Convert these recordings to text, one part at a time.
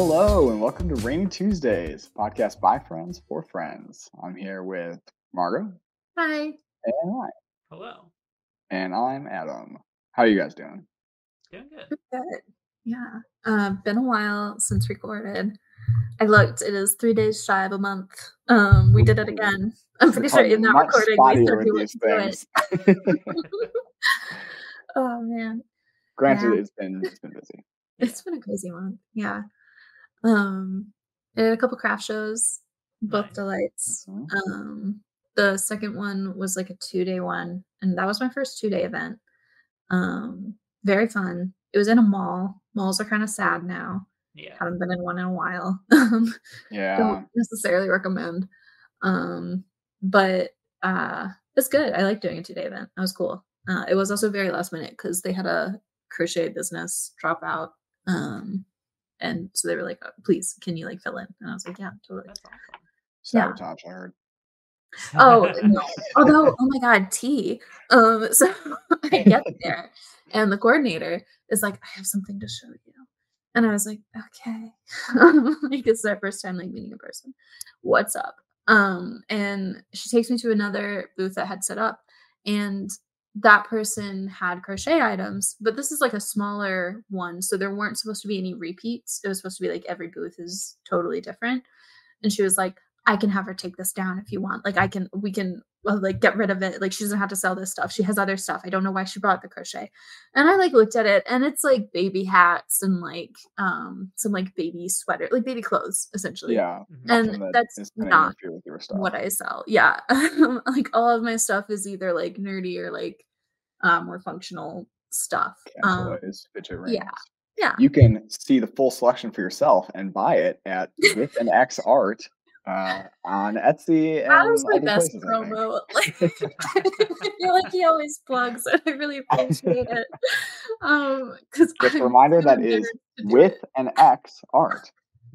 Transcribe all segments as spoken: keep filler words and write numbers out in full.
Hello and welcome to Rainy Tuesdays, podcast by friends for friends. I'm here with Margo. Hi. And I. Hello. And I'm Adam. How are you guys doing? Doing good. Good. Yeah. Uh, been a while since recorded. I looked. It is three days shy of a month. Um, we did it again. I'm pretty sure in that recording we said we wouldn't do it. Oh man. Granted, yeah. it's been it's been busy. It's been a crazy month. Yeah. Um, did a couple craft shows, both nice. Delights. Mm-hmm. Um, the second one was like a two day one, and that was my first two day event. Um, very fun. It was in a mall. Malls are kind of sad now. Yeah. Haven't been in one in a while. Yeah. Don't necessarily recommend. Um, but uh, it's good. I like doing a two day event. That was cool. Uh, it was also very last minute because they had a crochet business drop out. Um, and so they were like, oh, please, can you like fill in? And I was like, yeah, totally. That's awesome. Sabotage, yeah. I heard. Oh, no. Although, oh my God, T. Um, so I get there and the coordinator is like, I have something to show you. And I was like, okay. Like it's our first time like meeting a person. What's up? Um, and she takes me to another booth that had set up, and that person had crochet items, but this is like a smaller one. So there weren't supposed to be any repeats. It was supposed to be like every booth is totally different. And she was like, I can have her take this down if you want. Like I can, we can well, like get rid of it. Like she doesn't have to sell this stuff. She has other stuff. I don't know why she brought the crochet. And I like looked at it, and it's like baby hats and like um some like baby sweater, like baby clothes essentially. Yeah. And that that's not what I sell. Yeah. Like all of my stuff is either like nerdy or like um more functional stuff. Um, fidget rings. Yeah. Yeah. You can see the full selection for yourself and buy it at With an X Art. Uh, on Etsy. And that was my best places, promo. Like, I feel like he always plugs, and I really appreciate it. Um, because just a reminder that is With an X Art.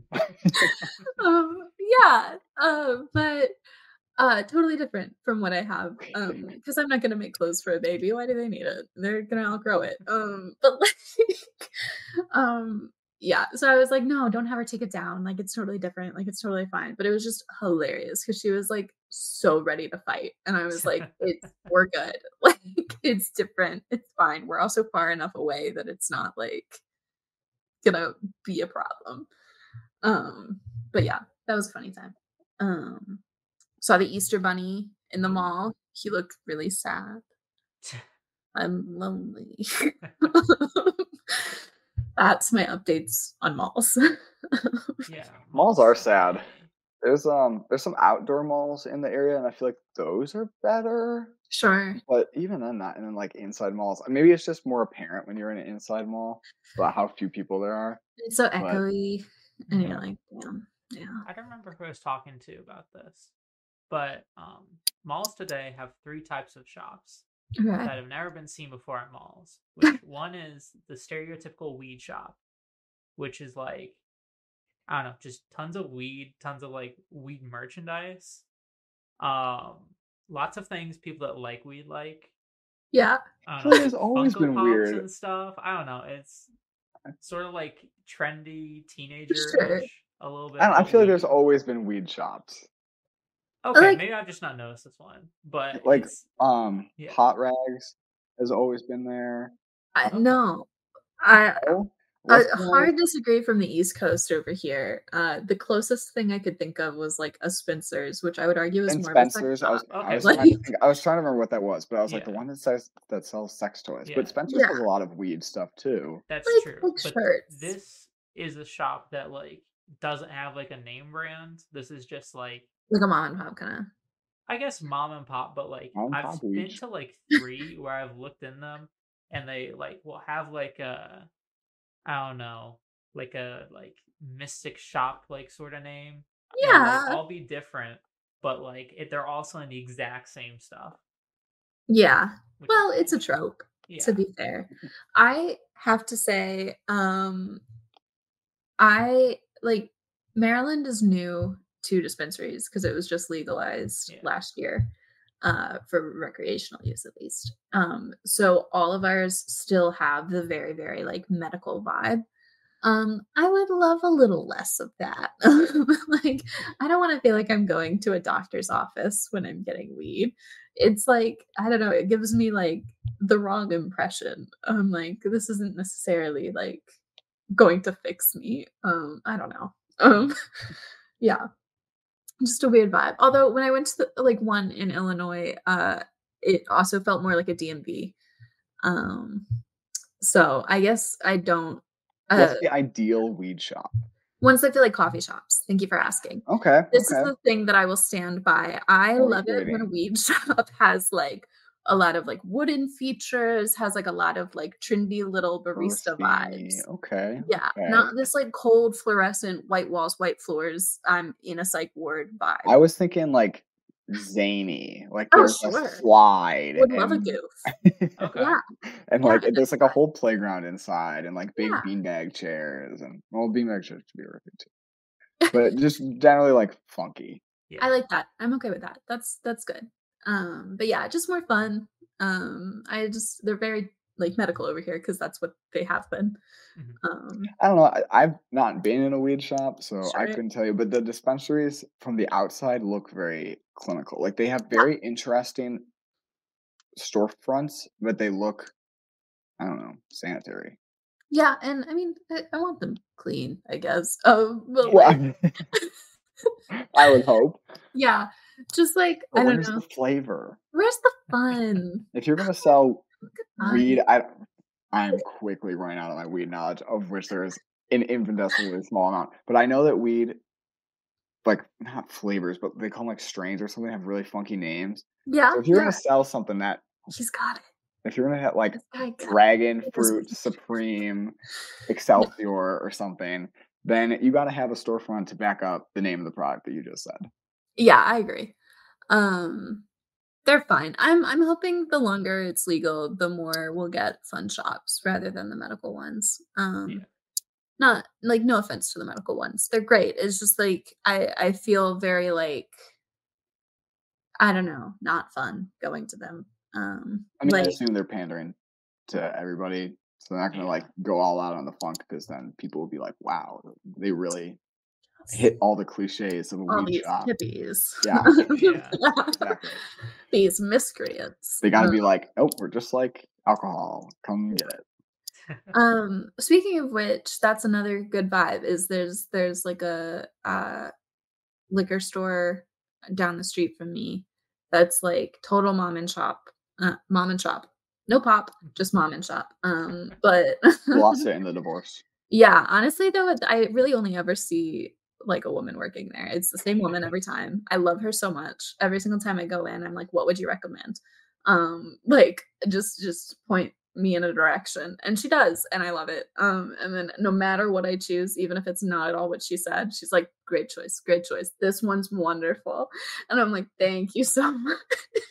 um, yeah. Uh, but uh, totally different from what I have. Um, because I'm not gonna make clothes for a baby. Why do they need it? They're gonna outgrow it. Um, but like, um. Yeah, so I was like, no, don't have her take it down. Like, it's totally different. Like, it's totally fine. But it was just hilarious because she was like so ready to fight. And I was like, it's, we're good. Like, it's different. It's fine. We're also far enough away that it's not like gonna be a problem. Um, but yeah, that was a funny time. Um, saw the Easter Bunny in the mall. He looked really sad. I'm lonely. That's my updates on malls. Yeah, malls are sad. There's um there's some outdoor malls in the area, and I feel like those are better. Sure. But even then, not and then like inside malls. Maybe it's just more apparent when you're in an inside mall about how few people there are. It's so echoey, but, and you're like, damn, yeah. I don't remember who I was talking to about this, but um, malls today have three types of shops. Okay. That have never been seen before at malls. Which one is the stereotypical weed shop, which is like, I don't know, just tons of weed, tons of like weed merchandise, um, lots of things people that like weed like. Yeah, I don't know, it's always Funko been Pops weird and stuff. I don't know. It's sort of like trendy teenager-ish sure. a little bit. I, don't, I feel like there's always been weed shops. Okay, like, maybe I've just not noticed this one, but like it's, um, yeah. Hot Rags has always been there. I, no, I oh, I hard disagree from the East Coast over here. Uh, the closest thing I could think of was like a Spencer's, which I would argue is and more Spencer's. of a I was, okay. I was, like, trying to think, I was trying to remember what that was, but I was like yeah. the one that says that sells sex toys. Yeah. But Spencer's yeah. has a lot of weed stuff too. That's like, true. Like but shirts. This is a shop that like doesn't have like a name brand. This is just like like a mom and pop kind of. I guess mom and pop, but like mom I've pop been weed. to like three where I've looked in them, and they like will have like a, I don't know, like a like mystic shop like sort of name. Yeah, and, like, all be different, but like it, they're all selling the exact same stuff. Yeah, well, it's a trope. Yeah. To be fair, I have to say, um, I like Maryland is new to dispensaries because it was just legalized Yeah. last year uh, for recreational use, at least. Um, so all of ours still have the very, very like medical vibe. Um, I would love a little less of that. Like, I don't wanna feel like I'm going to a doctor's office when I'm getting weed. It's like, I don't know, it gives me, like, the wrong impression. I'm like, this isn't necessarily, like, going to fix me. Um, I don't know. Um, yeah, just a weird vibe. Although when I went to the, like, one in Illinois, uh, it also felt more like a D M V. Um, so I guess I don't, uh What's the ideal weed shop? ones that feel like coffee shops. Thank you for asking. Okay, This is okay. the thing that I will stand by. I I was love it when a waiting. weed shop has, like, a lot of, like, wooden features, has, like, a lot of, like, trendy little barista Earthy. vibes. Okay, Yeah, okay. not this, like, cold fluorescent white walls, white floors, I'm in a psych ward vibe. I was thinking like zany, like Oh, there's a sure. slide Would love a and goof. Okay. Yeah, and yeah, like there's that's like a fine. whole playground inside and like big Yeah. beanbag chairs and well beanbag chairs to be earthy too. But just generally like funky. I Yeah. like that. I'm okay with that. That's that's good. Um, but yeah, just more fun. Um, I just they're very, like, medical over here because that's what they have been. Mhm. Um, I don't know. I, I've not been in a weed shop, so I sure. couldn't tell you. But the dispensaries from the outside look very clinical. Like they have Yeah. very interesting storefronts, but they look, I don't know, sanitary. Yeah, and I mean, I, I want them clean, I guess. Um, but Yeah. like, Well, I would hope. yeah, just like But I don't where's the know. flavor? Where's the fun? If you're gonna sell Fun. weed, I I'm quickly running out of my weed knowledge, of which there is an infinitesimally small amount. But I know that weed, like not flavors, but they call them like strains or something, have really funky names. Yeah, So if you're yeah. gonna sell something that, He's got it. if you're gonna have like This guy got Dragon it. This Fruit weed. Supreme Yeah, Excelsior or something, then you got to have a storefront to back up the name of the product that you just said. yeah, I agree. Um, they're fine. I'm I'm hoping the longer it's legal, the more we'll get fun shops rather than the medical ones. Um, Yeah. not like no offense to the medical ones. They're great. It's just like I I feel very like I don't know, not fun going to them. Um, I mean, I like assume they're pandering to everybody, so they're not gonna like Yeah. go all out on the funk because then people will be like, "Wow, they really hit all the cliches of a all weed these shop." hippies, Yeah, Yeah. exactly. these miscreants. They got to Uh, be like, "Oh, we're just like alcohol. Come get it." um, speaking of which, that's another good vibe. Is there's there's like a uh liquor store down the street from me that's like total mom and shop, uh, mom and shop. No pop, just mom and shop. Um, but Lost it in the divorce. yeah, honestly though, I really only ever see like a woman working there. It's the same woman every time. I love her so much. Every single time I go in, I'm like, what would you recommend? Um, like just just point me in a direction. And she does, and I love it. Um, and then no matter what I choose, even if it's not at all what she said, she's like, great choice, great choice. This one's wonderful. And I'm like, thank you so much.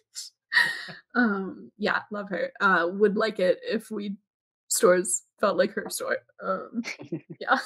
Um, yeah, love her. Uh, would like it if we stores felt like her store. Um, yeah.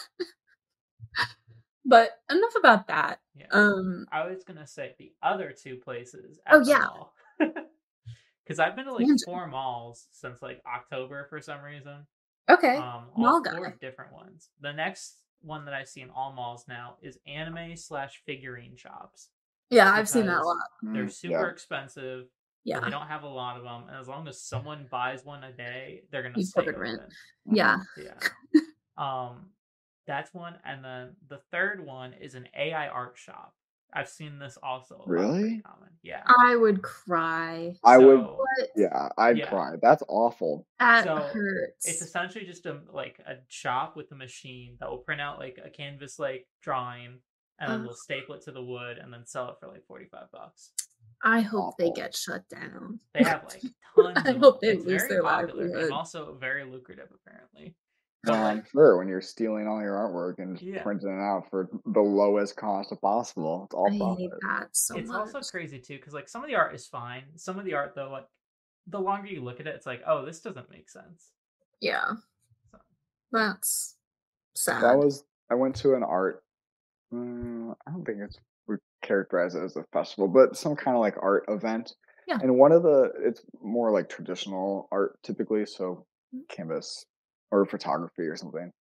But enough about that. Yeah. Um, I was gonna say the other two places oh at the yeah, mall. Because I've been to like tangent. four malls since like October for some reason. Okay, Um, mall all four guy. different ones. The next one that I see in all malls now is anime slash figurine shops Yeah, I've seen that a because lot. they're Mm, super yeah. expensive. They Yeah, don't have a lot of them, and as long as someone buys one a day, they're gonna you stay covered rent. open. Yeah. Mhm. Yeah. Um, that's one, and then the third one is an A I art shop. I've seen this also a lot, pretty Really? common. Yeah. I would cry. I would. So What? Yeah, I'd yeah. cry. That's awful. That So it's hurts. essentially just a like a shop with a machine that will print out like a canvas like drawing, and then Ugh, they'll staple it to the wood and then sell it for like forty-five bucks. I hope they Awful. get shut down. They have like tons I of them. hope they It's lose very their popular and livelihood. also very lucrative apparently. Well, But I'm like sure when you're stealing all your artwork and just yeah, printing it out for the lowest cost possible, it's I all hate profit. that so it's much. also crazy too because like some of the art is fine. Some of the art though, like the longer you look at it, it's like, oh, this doesn't make sense. Yeah, So that's That sad. was I went to an art. Uh, I don't think it's we characterize it as a festival, but some kind of like art event. Yeah. And one of the it's more like traditional art typically, so Mm, canvas or photography or something.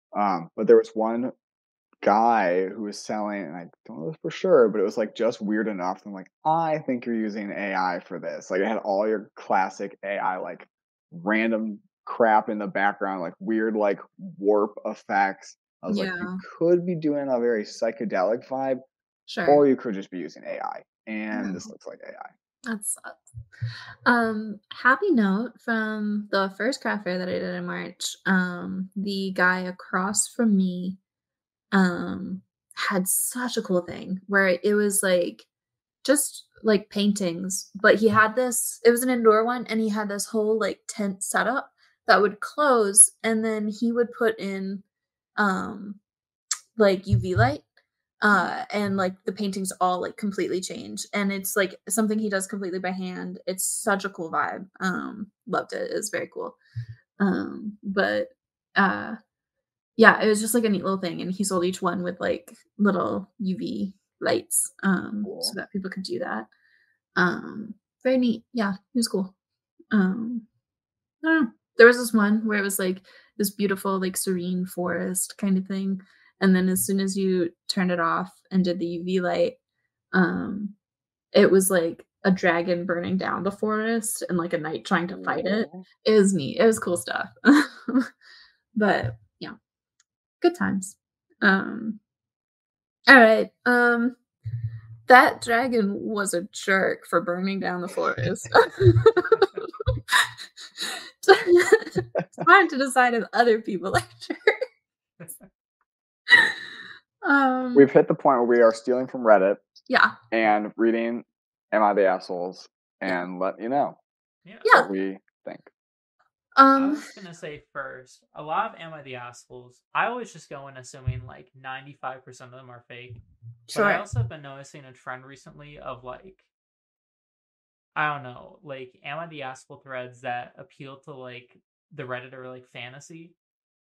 Um, but there was one guy who was selling, and I don't know this for sure, but it was like just weird enough. I'm like, I think you're using A I for this. Like it had all your classic A I, like random crap in the background, like weird, like warp effects. I was like, you Yeah. could be doing a very psychedelic vibe, Sure. or you could just be using A I. And Oh, this looks like A I. that sucks. Um, happy note from the first craft fair that I did in March. Um, the guy across from me um had such a cool thing where it was like just like paintings, but he had this, it was an indoor one, and he had this whole like tent setup that would close, and then he would put in um like U V light, uh and like the paintings all like completely change, and it's like something he does completely by hand. It's such a cool vibe. Um loved it. It was very cool. Um but uh yeah, it was just like a neat little thing, and he sold each one with like little U V lights, um Cool. so that people could do that. Um very neat. Yeah, it was cool. um I don't know. There was this one where it was like this beautiful, like serene forest kind of thing. And then as soon as you turned it off and did the U V light, um, it was like a dragon burning down the forest and like a knight trying to fight it. Cool. It was neat. It was cool stuff. But yeah, good times. Um, all right. Um, that dragon was a jerk for burning down the forest. It's hard to decide if other people are jerks. Um, We've hit the point where we are stealing from Reddit yeah. and reading Am I the Assholes Yeah. and let you know Yeah. Yeah. what we think. I Um, was gonna say first, a lot of Am I the Assholes, I always just go in assuming like ninety-five percent of them are fake. But I sure. also have been noticing a trend recently of like, I don't know, like Am I the Asshole threads that appeal to like the Redditor like fantasy.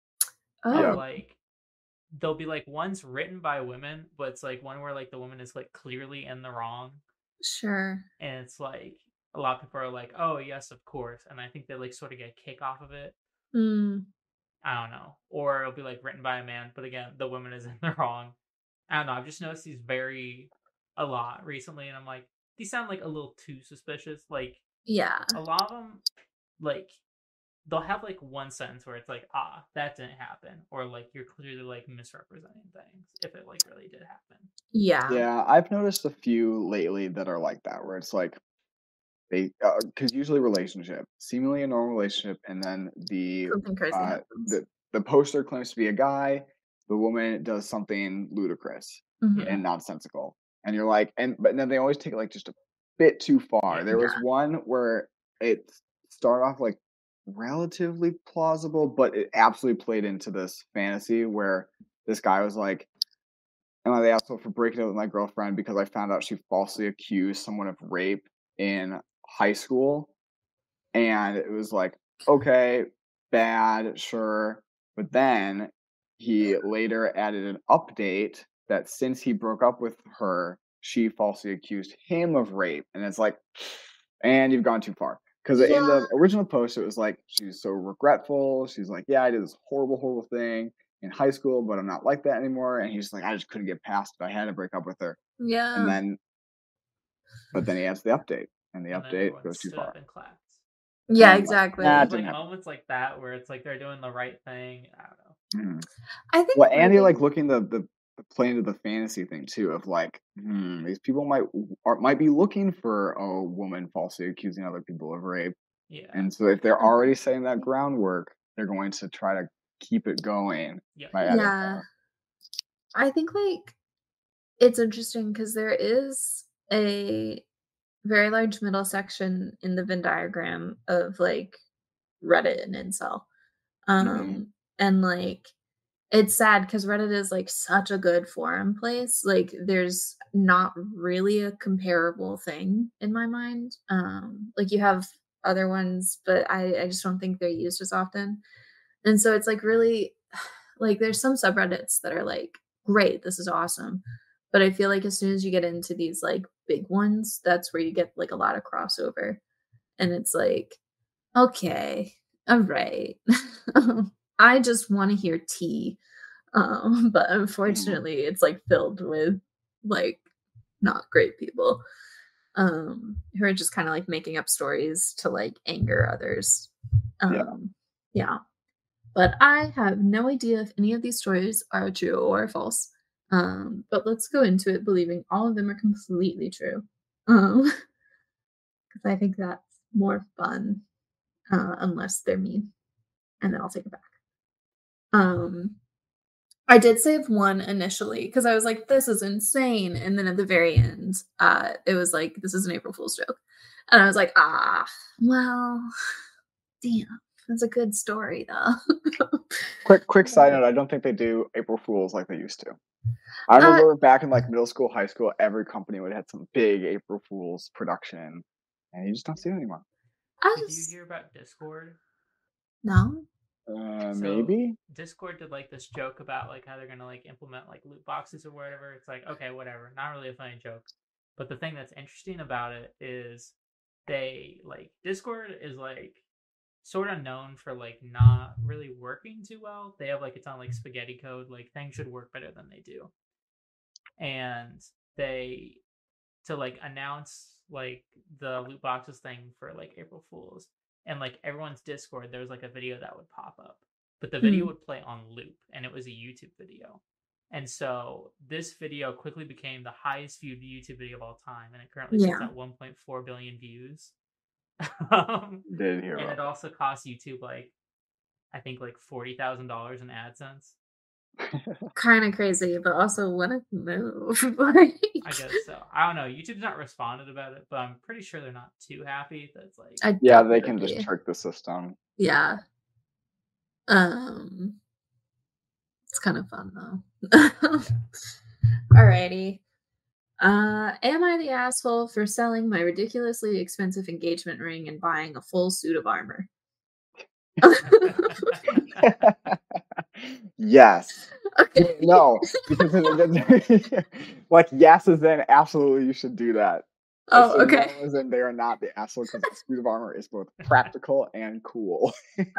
Of Yeah. Oh, like they'll be like ones written by women, but it's like one where like the woman is like clearly in the wrong. sure. And it's like a lot of people are like, oh yes, of course. And I think they like sort of get a kick off of it. Mm, I don't know. Or it'll be like written by a man, but again, the woman is in the wrong. I don't know. I've just noticed these very a lot recently, and I'm like, these sound like a little too suspicious. Like yeah. a lot of them, like they'll have like one sentence where it's like, ah, that didn't happen, or like you're clearly like misrepresenting things if it like really did happen. Yeah. Yeah, I've noticed a few lately that are like that, where it's like they, because uh, usually relationship, seemingly a normal relationship, and then the Something crazy uh, happens. the the poster claims to be a guy, the woman does something ludicrous Mhm. and nonsensical, and you're like, and but then they always take it like just a bit too far. Yeah. There was Yeah. one where it started off like relatively plausible, but it absolutely played into this fantasy where this guy was like, "Am I the asshole for breaking up with my girlfriend because I found out she falsely accused someone of rape in high school?" And it was like, okay, bad, sure. But then he later added an update that since he broke up with her, she falsely accused him of rape. And it's like, and you've gone too far. Because in Yeah. the original post, it was like, she's so regretful. She's like, yeah, I did this horrible, horrible thing in high school, but I'm not like that anymore. And he's like, I just couldn't get past it. I had to break up with her. Yeah. And then, but then he adds the update, and the And then update everyone goes too stood far. up and clapped. Yeah, And, like, exactly. nah, it Like didn't happen. moments like that where it's like they're doing the right thing. I don't know. Mhm. I think Well, Andy, like writing- looking the the the play into the fantasy thing too of like, hmm, these people might are, might be looking for a woman falsely accusing other people of rape, Yeah. and so if they're Yeah. already setting that groundwork, they're going to try to keep it going Yep. by adding Yeah. more. I think like it's interesting because there is a very large middle section in the Venn diagram of like Reddit and incel. Um Mhm. and like it's sad because Reddit is like such a good forum place. Like there's not really a comparable thing in my mind. Um like you have other ones, but I, I just don't think they're used as often. And so it's like really like there's some subreddits that are like, great, this is awesome. But I feel like as soon as you get into these like big ones, that's where you get like a lot of crossover. And it's like, okay, all right. I just want to hear tea. Um, but Mhm. unfortunately, it's like filled with like not great people um, who are just kind of like making up stories to like anger others. Yeah. Um, yeah. But I have no idea if any of these stories are true or false. Um, but let's go into it believing all of them are completely true. Um, because I think that's more fun, uh, unless they're mean, and then I'll take it back. Um, I did save one initially because I was like, "This is insane," and then at the very end, uh, it was like, "This is an April Fool's joke," and I was like, "Ah, well, damn, that's a good story though." Quick, quick side note: I don't think they do April Fools like they used to. I remember Uh, back in like middle school, high school, every company would have some big April Fools production, and you just don't see it anymore. I Did just you hear about Discord? no. Uh, So maybe. Discord did like this joke about like how they're gonna like implement like loot boxes or whatever. It's like, okay, whatever. Not really a funny joke. But the thing that's interesting about it is they like Discord is like sort of known for like not really working too well. They have like a ton of like spaghetti code, like things should work better than they do. And they to like announce like the loot boxes thing for like April Fools and like everyone's Discord, there was like a video that would pop up, but the video Mm. would play on loop and it was a YouTube video. And so this video quickly became the highest viewed YouTube video of all time, and it currently sits Yeah. at one point four billion views. um, Did hear and about it also costs YouTube like I think like forty thousand dollars in AdSense. Kind of crazy, but also what a move. Like, I guess so. I don't know. YouTube's not responded about it, but I'm pretty sure they're not too happy. That's like I Yeah, doubt they it can would just be. trick the system. Yeah. Um, it's kind of fun though. Alrighty. Uh, am I the asshole for selling my ridiculously expensive engagement ring and buying a full suit of armor? Yes. Okay. No, because like yes is then absolutely you should do that. Oh, So okay. no is in they are not the asshole because the suit of armor is both practical and cool.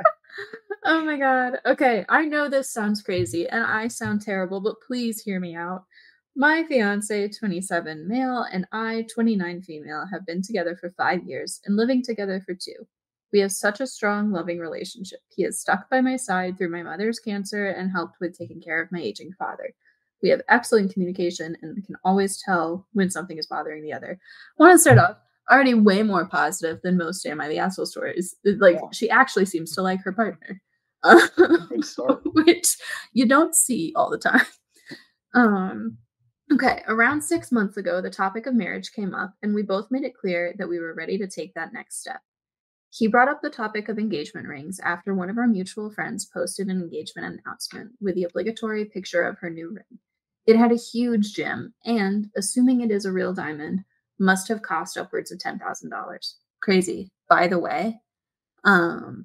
Oh my god. Okay, I know this sounds crazy and I sound terrible, but please hear me out. My fiance, twenty-seven male, and I, twenty-nine female, have been together for five years and living together for two. We have such a strong, loving relationship. He has stuck by my side through my mother's cancer and helped with taking care of my aging father. We have excellent communication and can always tell when something is bothering the other. I want to start off already way more positive than most Am I the Asshole stories. Like, Yeah. she actually seems to like her partner. Good start. Which you don't see all the time. Um, okay, around six months ago, the topic of marriage came up, and we both made it clear that we were ready to take that next step. He brought up the topic of engagement rings after one of our mutual friends posted an engagement announcement with the obligatory picture of her new ring. It had a huge gem, and, assuming it is a real diamond, must have cost upwards of ten thousand dollars. Crazy. By the way, um,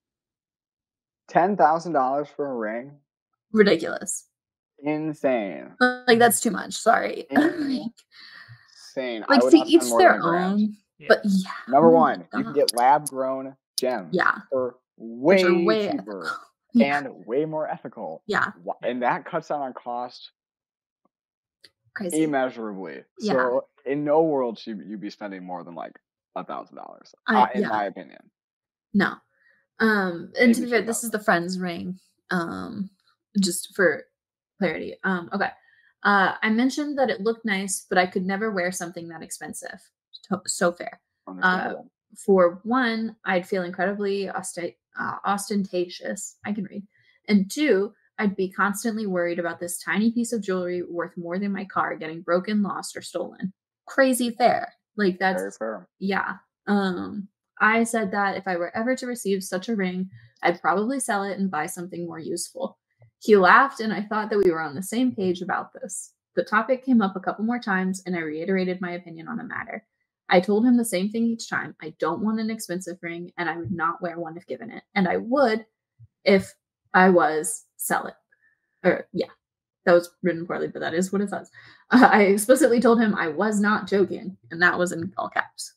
ten thousand dollars for a ring? ridiculous. Insane. Like, that's too much. Sorry. Insane. Like, I would to not each spend more than their a grand. own. Yeah. But yeah. Number oh my one, you can God. get lab grown gems Yeah. for Which way, are way cheaper ethical. Yeah. and way more ethical. Yeah. Wha- And that cuts down on cost Crazy. immeasurably. Yeah. So in no world should you be spending more than like a thousand dollars, I- uh, in yeah. my opinion. No. Um, and to Maybe be fair, this is the friend's ring. Um, just for clarity. Um, okay. Uh, I mentioned that it looked nice, but I could never wear something that expensive. So, so fair. Uh, Understandable. for one, I'd feel incredibly osti- uh, ostentatious. I can read. And two, I'd be constantly worried about this tiny piece of jewelry worth more than my car getting broken, lost, or stolen. Crazy fair. Like, that's Very fair. yeah. Um, I said that if I were ever to receive such a ring, I'd probably sell it and buy something more useful. He laughed, and I thought that we were on the same page about this. The topic came up a couple more times, and I reiterated my opinion on the matter. I told him the same thing each time. I don't want an expensive ring, and I would not wear one if given it. And I would, if I was, sell it. Or, yeah, that was written poorly, but that is what it says. Uh, I explicitly told him I was not joking, and that was in all caps.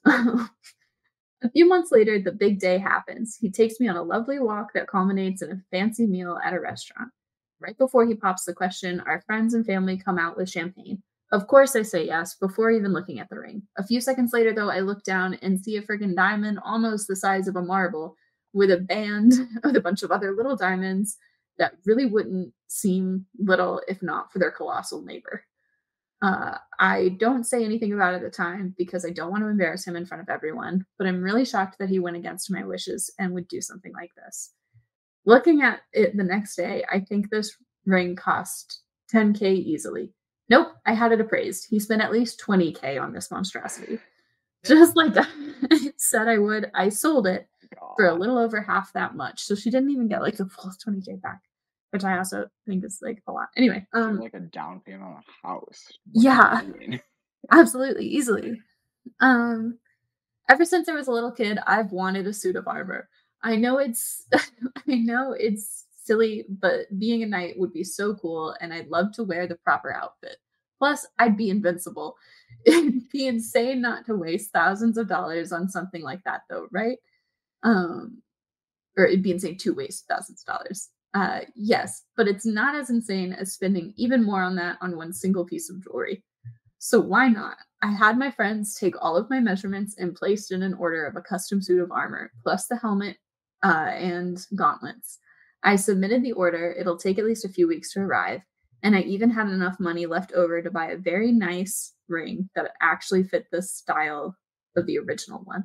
A few months later, the big day happens. He takes me on a lovely walk that culminates in a fancy meal at a restaurant. Right before he pops the question, our friends and family come out with champagne. Of course, I say yes before even looking at the ring. A few seconds later, though, I look down and see a freaking diamond almost the size of a marble with a band with a bunch of other little diamonds that really wouldn't seem little if not for their colossal neighbor. Uh, I don't say anything about it at the time because I don't want to embarrass him in front of everyone, but I'm really shocked that he went against my wishes and would do something like this. Looking at it the next day, I think this ring cost ten K easily. Nope, I had it appraised. He spent at least twenty K on this monstrosity. Just like I said I would, I sold it for a little over half that much. So she didn't even get like the full twenty K back, which I also think is like a lot. Anyway, um, like a down payment on a house. What yeah, absolutely, easily. Um, ever since I was a little kid, I've wanted a suit of armor. I know it's, I know it's silly, but being a knight would be so cool, and I'd love to wear the proper outfit. Plus, I'd be invincible. It'd be insane not to waste thousands of dollars on something like that, though, right? Um, or it'd be insane to waste thousands of dollars. Uh, yes, but it's not as insane as spending even more on that on one single piece of jewelry. So why not? I had my friends take all of my measurements and placed in an order of a custom suit of armor, plus the helmet uh, and gauntlets. I submitted the order. It'll take at least a few weeks to arrive. And I even had enough money left over to buy a very nice ring that actually fit the style of the original one.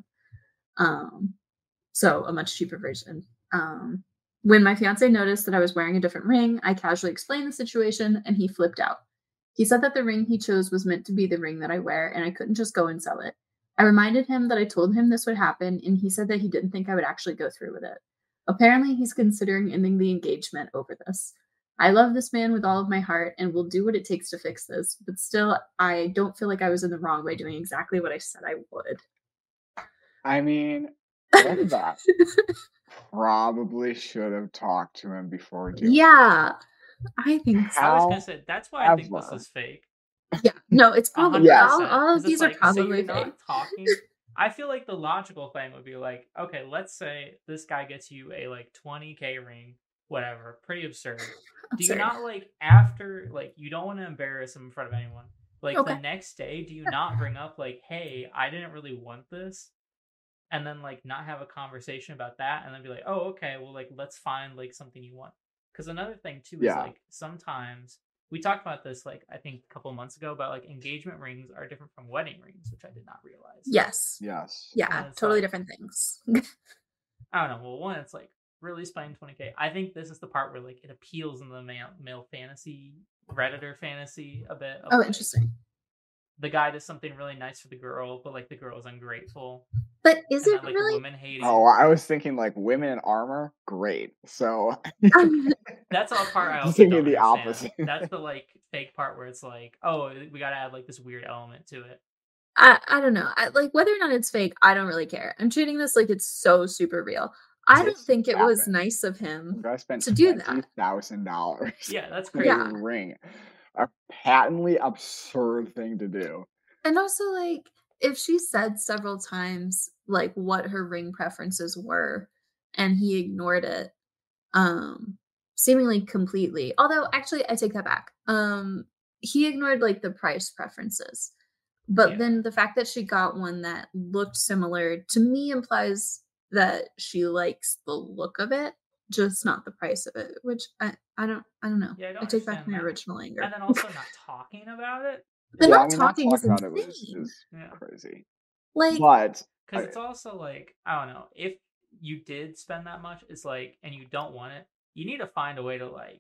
Um, so a much cheaper version. Um, when my fiance noticed that I was wearing a different ring, I casually explained the situation and he flipped out. He said that the ring he chose was meant to be the ring that I wear and I couldn't just go and sell it. I reminded him that I told him this would happen and he said that he didn't think I would actually go through with it. Apparently, he's considering ending the engagement over this. I love this man with all of my heart and will do what it takes to fix this, but still, I don't feel like I was in the wrong by doing exactly what I said I would. I mean, that probably should have talked to him before doing Yeah, I think so. I was gonna say that's why I think this is fake. Yeah, no, it's probably yes. all, all of these like, are probably so fake. Not talking. I feel like the logical thing would be like, okay, let's say this guy gets you a like twenty K ring, whatever, pretty absurd. absurd. Do you not like after like you don't want to embarrass him in front of anyone? Like okay. the next day, do you not bring up like, hey, I didn't really want this? And then like not have a conversation about that and then be like, oh, okay, well like let's find like something you want. Because another thing too is yeah. like sometimes we talked about this like I think a couple of months ago about like engagement rings are different from wedding rings, which I did not realize. Yes. Yes. Yeah, totally like, different things. I don't know. Well, one, it's like really spending twenty K. I think this is the part where like it appeals in the male male fantasy, Redditor fantasy a bit. Oh, like, interesting. The guy does something really nice for the girl, but like the girl is ungrateful. But is and it then, like, really? Women hating. Oh, I was thinking like women in armor, great. So that's all part I was thinking the opposite. That's the like fake part where it's like, oh, we gotta add like this weird element to it. I I don't know. I, like whether or not it's fake, I don't really care. I'm treating this like it's so super real. I don't think it was nice of him to do that. Thousand dollars. Yeah, that's crazy. Yeah. Ring, a patently absurd thing to do. And also, like, if she said several times like what her ring preferences were, and he ignored it, um, seemingly completely. Although, actually, I take that back. Um, he ignored like the price preferences, but yeah. then the fact that she got one that looked similar to me implies that she likes the look of it, just not the price of it, which I, I don't I don't know. Yeah, I, don't I take back my that. original anger. And then also not talking about it. But yeah, not I mean, talking not is talking about insane. it was, is yeah. crazy. Like, but because it's also like I don't know if you did spend that much, it's like, and you don't want it, you need to find a way to like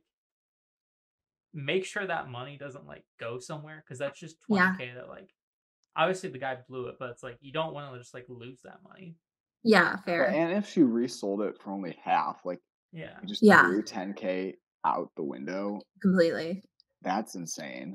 make sure that money doesn't like go somewhere, because that's just twenty K yeah. that like obviously the guy blew it, but it's like you don't want to just like lose that money. Yeah, fair. And if she resold it for only half, like yeah, you just yeah. threw ten K out the window completely. That's insane.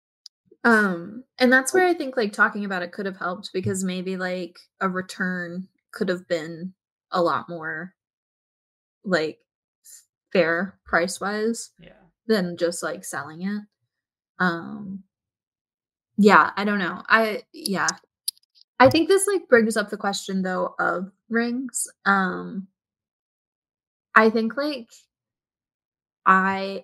Um, and that's where I think like talking about it could have helped, because maybe like a return could have been a lot more like fair price wise yeah. than just like selling it. Um, yeah, I don't know. I, yeah, I think this like brings up the question though of rings. Um, I think like I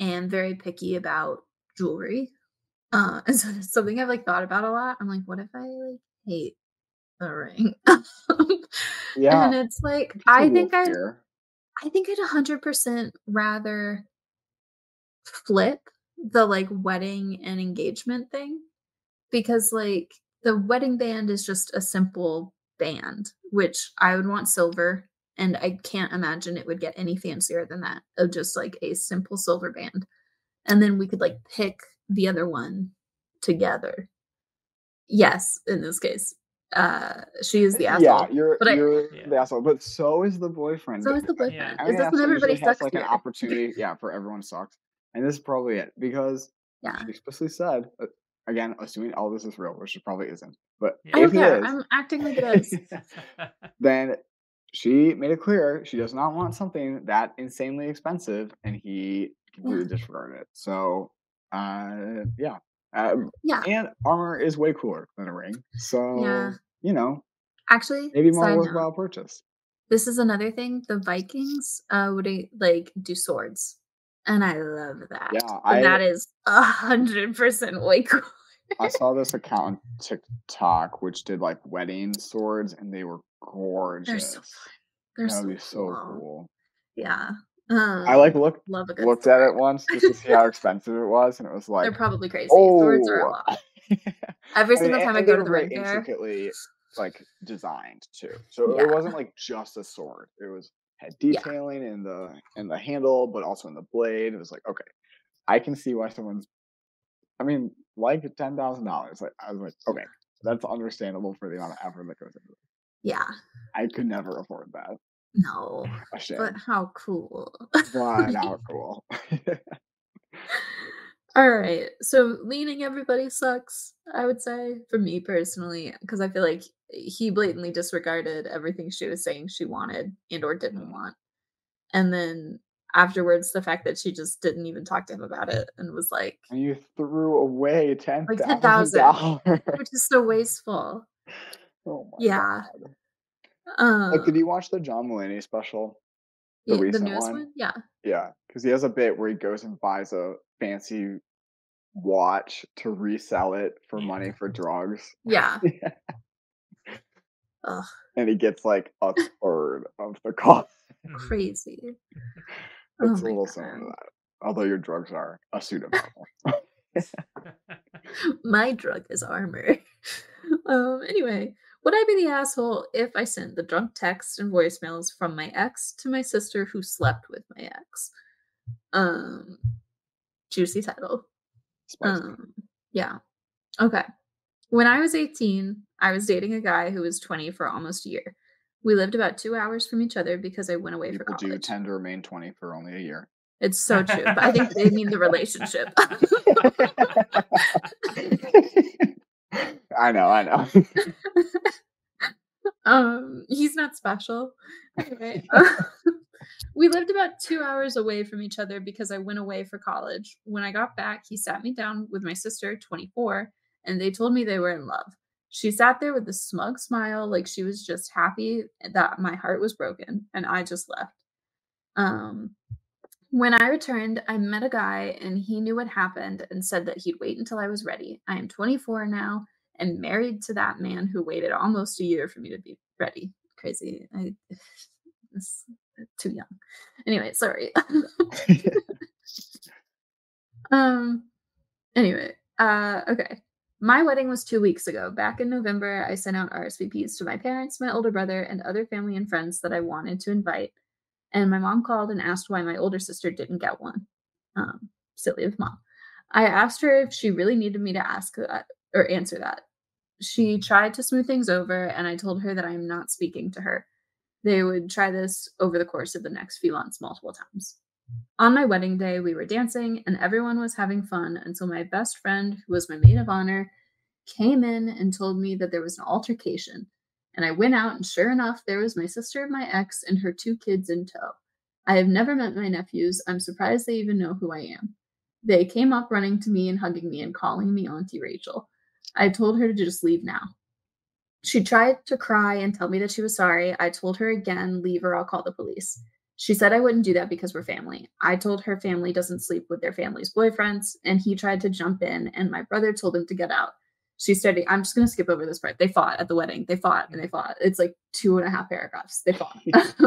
and very picky about jewelry. Uh, and so it's something I've like thought about a lot. I'm like, what if I like hate the ring? Yeah, And it's like, it's a I little think I'd, fear. I think I'd one hundred percent rather flip the like wedding and engagement thing, because like the wedding band is just a simple band, which I would want silver, and I can't imagine it would get any fancier than that, of just like a simple silver band. And then we could like pick the other one together. Yes, in this case. Uh she is the Yeah, asshole. you're But I you're Yeah. the asshole, but so is the boyfriend. so is the Yeah. boyfriend. I Is mean, doesn't asshole everybody usually has sucks like an here? opportunity, yeah, for everyone sucks. And this is probably it because Yeah. she explicitly said, uh, again, assuming all this is real, which it probably isn't, but Yeah. I don't if it care. is, I'm acting like it is. then she made it clear she does not want something that insanely expensive, and he completely disregarded it. So, uh, yeah. Um, Yeah. and armor is way cooler than a ring. So, Yeah. you know, Actually, maybe more side note, worthwhile purchase. this is another thing. The Vikings uh would uh, like do swords. And I love that. Yeah, That I is a hundred percent way cool. I saw this account on TikTok which did like wedding swords, and they were They're so gorgeous. fun. They're That would so be so cool. cool. Yeah. I like Um, looked love a good looked at it sword. once just to see how expensive it was, and it was They're like, probably crazy. Swords are a oh. lot. Every I mean, single and, time I and they go to were the very ring fair. intricately like designed too. So Yeah. it wasn't like just a sword. It was had Yeah. detailing in the in the handle, but also in the blade. It was like, okay, I can see why someone's. I mean, like ten thousand dollars. Like I was like, okay, that's understandable for the amount of effort that goes into it. Yeah. I could never afford that. No. A shame. But how cool. But how cool. All right. So leaning everybody sucks, I would say, for me personally, because I feel like he blatantly disregarded everything she was saying she wanted and or didn't Mm. want. And then afterwards, the fact that she just didn't even talk to him about it and was like, And you threw away ten like ten thousand thousand, dollars. which is so wasteful. Oh my Yeah. god. Like, did Um, you watch the John Mulaney special? The yeah, the recent newest one? one? Yeah. Yeah, because he has a bit where he goes and buys a fancy watch to resell it for Yeah. money for drugs. Yeah. Ugh, And he gets like a third of the cost. Mhm. crazy. Oh It's a my little similar to god. that. Although your drugs are a suit of armor. My drug is armor. Um, anyway, would I be the asshole if I sent the drunk texts and voicemails from my ex to my sister who slept with my ex? Um, juicy title. Spicy. Um, yeah. Okay. When I was eighteen, I was dating a guy who was twenty for almost a year. We lived about two hours from each other because I went away for People do college. tend to remain twenty for only a year. It's so true, but I think they mean the relationship. I know, I know. Um, he's not special. Anyway, we lived about two hours away from each other because I went away for college. When I got back, he sat me down with my sister, twenty-four, and they told me they were in love. She sat there with a smug smile, like she was just happy that my heart was broken, and I just left. Um, when I returned, I met a guy, and he knew what happened and said that he'd wait until I was ready. I am twenty-four now and married to that man who waited almost a year for me to be ready. Crazy. I, it's too young. Anyway, sorry. um. Anyway, uh. Okay. My wedding was two weeks ago. Back in November, I sent out R S V Ps to my parents, my older brother, and other family and friends that I wanted to invite. And my mom called and asked why my older sister didn't get one. Um, silly of mom. I asked her if she really needed me to ask that or answer that. She tried to smooth things over, and I told her that I am not speaking to her. They would try this over the course of the next few months multiple times. On my wedding day, we were dancing, and everyone was having fun until my best friend, who was my maid of honor, came in and told me that there was an altercation. And I went out, and sure enough, there was my sister of my ex and her two kids in tow. I have never met my nephews. I'm surprised they even know who I am. They came up running to me and hugging me and calling me Auntie Rachel. I told her to just leave now. She tried to cry and tell me that she was sorry. I told her again, leave or I'll call the police. She said I wouldn't do that because we're family. I told her family doesn't sleep with their family's boyfriends, and he tried to jump in, and my brother told him to get out. She started, I'm just going to skip over this part. They fought at the wedding. They fought and they fought. It's like two and a half paragraphs. They fought.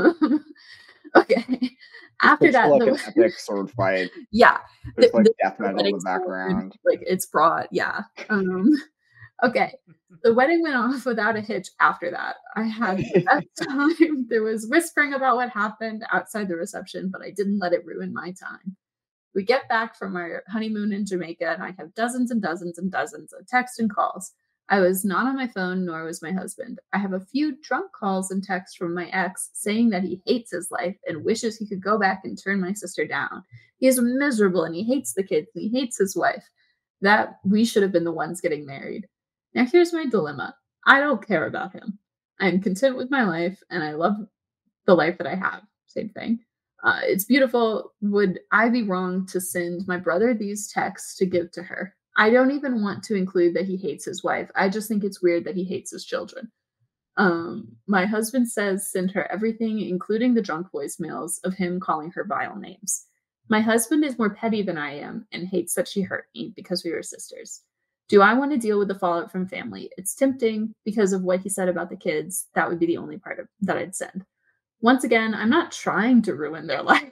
Okay. After that, like the, an epic sword fight. Yeah. There's the, like the, death metal in the background. Like it's brought. Yeah. Um, okay. The wedding went off without a hitch after that. I had the best time. There was whispering about what happened outside the reception, but I didn't let it ruin my time. We get back from our honeymoon in Jamaica, and I have dozens and dozens and dozens of texts and calls. I was not on my phone, nor was my husband. I have a few drunk calls and texts from my ex saying that he hates his life and wishes he could go back and turn my sister down. He is miserable, and he hates the kids, and he hates his wife. That we should have been the ones getting married. Now, here's my dilemma. I don't care about him. I am content with my life, and I love the life that I have. Same thing. Uh, it's beautiful. Would I be wrong to send my brother these texts to give to her? I don't even want to include that he hates his wife. I just think it's weird that he hates his children. Um, my husband says send her everything, including the drunk voicemails of him calling her vile names. My husband is more petty than I am and hates that she hurt me because we were sisters. Do I want to deal with the fallout from family? It's tempting because of what he said about the kids. That would be the only part of that I'd send. Once again, I'm not trying to ruin their life.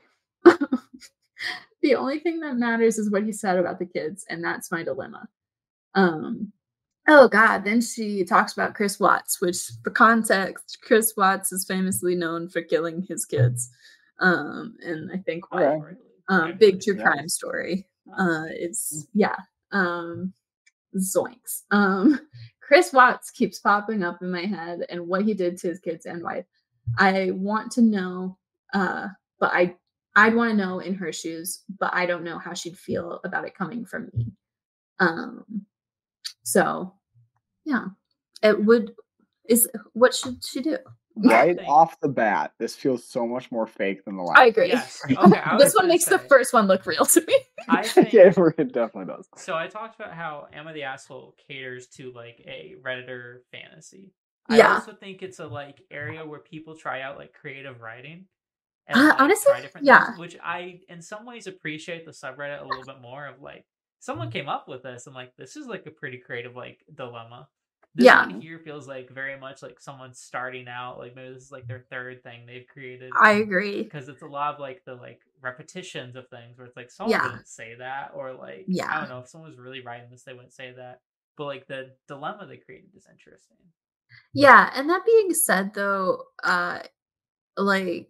The only thing that matters is what he said about the kids, and that's my dilemma. Um, oh, God. Then she talks about Chris Watts, which, for context, Chris Watts is famously known for killing his kids. Um, and I think why Okay. um, big true crime story. Uh, it's, yeah. Um, zoinks. Um, Chris Watts keeps popping up in my head and what he did to his kids and wife. I want to know, uh, but I, I'd want to know in her shoes, but I don't know how she'd feel about it coming from me. Um, so yeah, it would, is, what should she do? Right off the bat, this feels so much more fake than the last. I agree. Yes. Okay, this one makes say, the first one look real to me. I think, yeah, it definitely does. So I talked about how Emma the Asshole caters to like a Redditor fantasy. Yeah. I also think it's a like area where people try out like creative writing. And, uh, like, honestly, try different yeah. things, which I in some ways appreciate the subreddit a little bit more of like someone came up with this and like this is like a pretty creative like dilemma. This yeah. one here feels like very much like someone starting out, like maybe this is like their third thing they've created. I agree. Because it's a lot of like the like repetitions of things where it's like someone yeah. wouldn't say that, or like yeah. I don't know, if someone was really writing this, they wouldn't say that. But like the dilemma they created is interesting. Yeah, and that being said though, uh like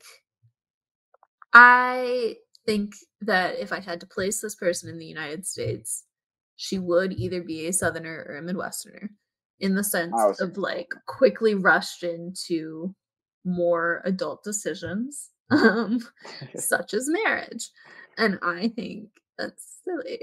I think that if I had to place this person in the United States, she would either be a Southerner or a Midwesterner. In the sense of like quickly rushed into more adult decisions, um, such as marriage. And I think that's silly.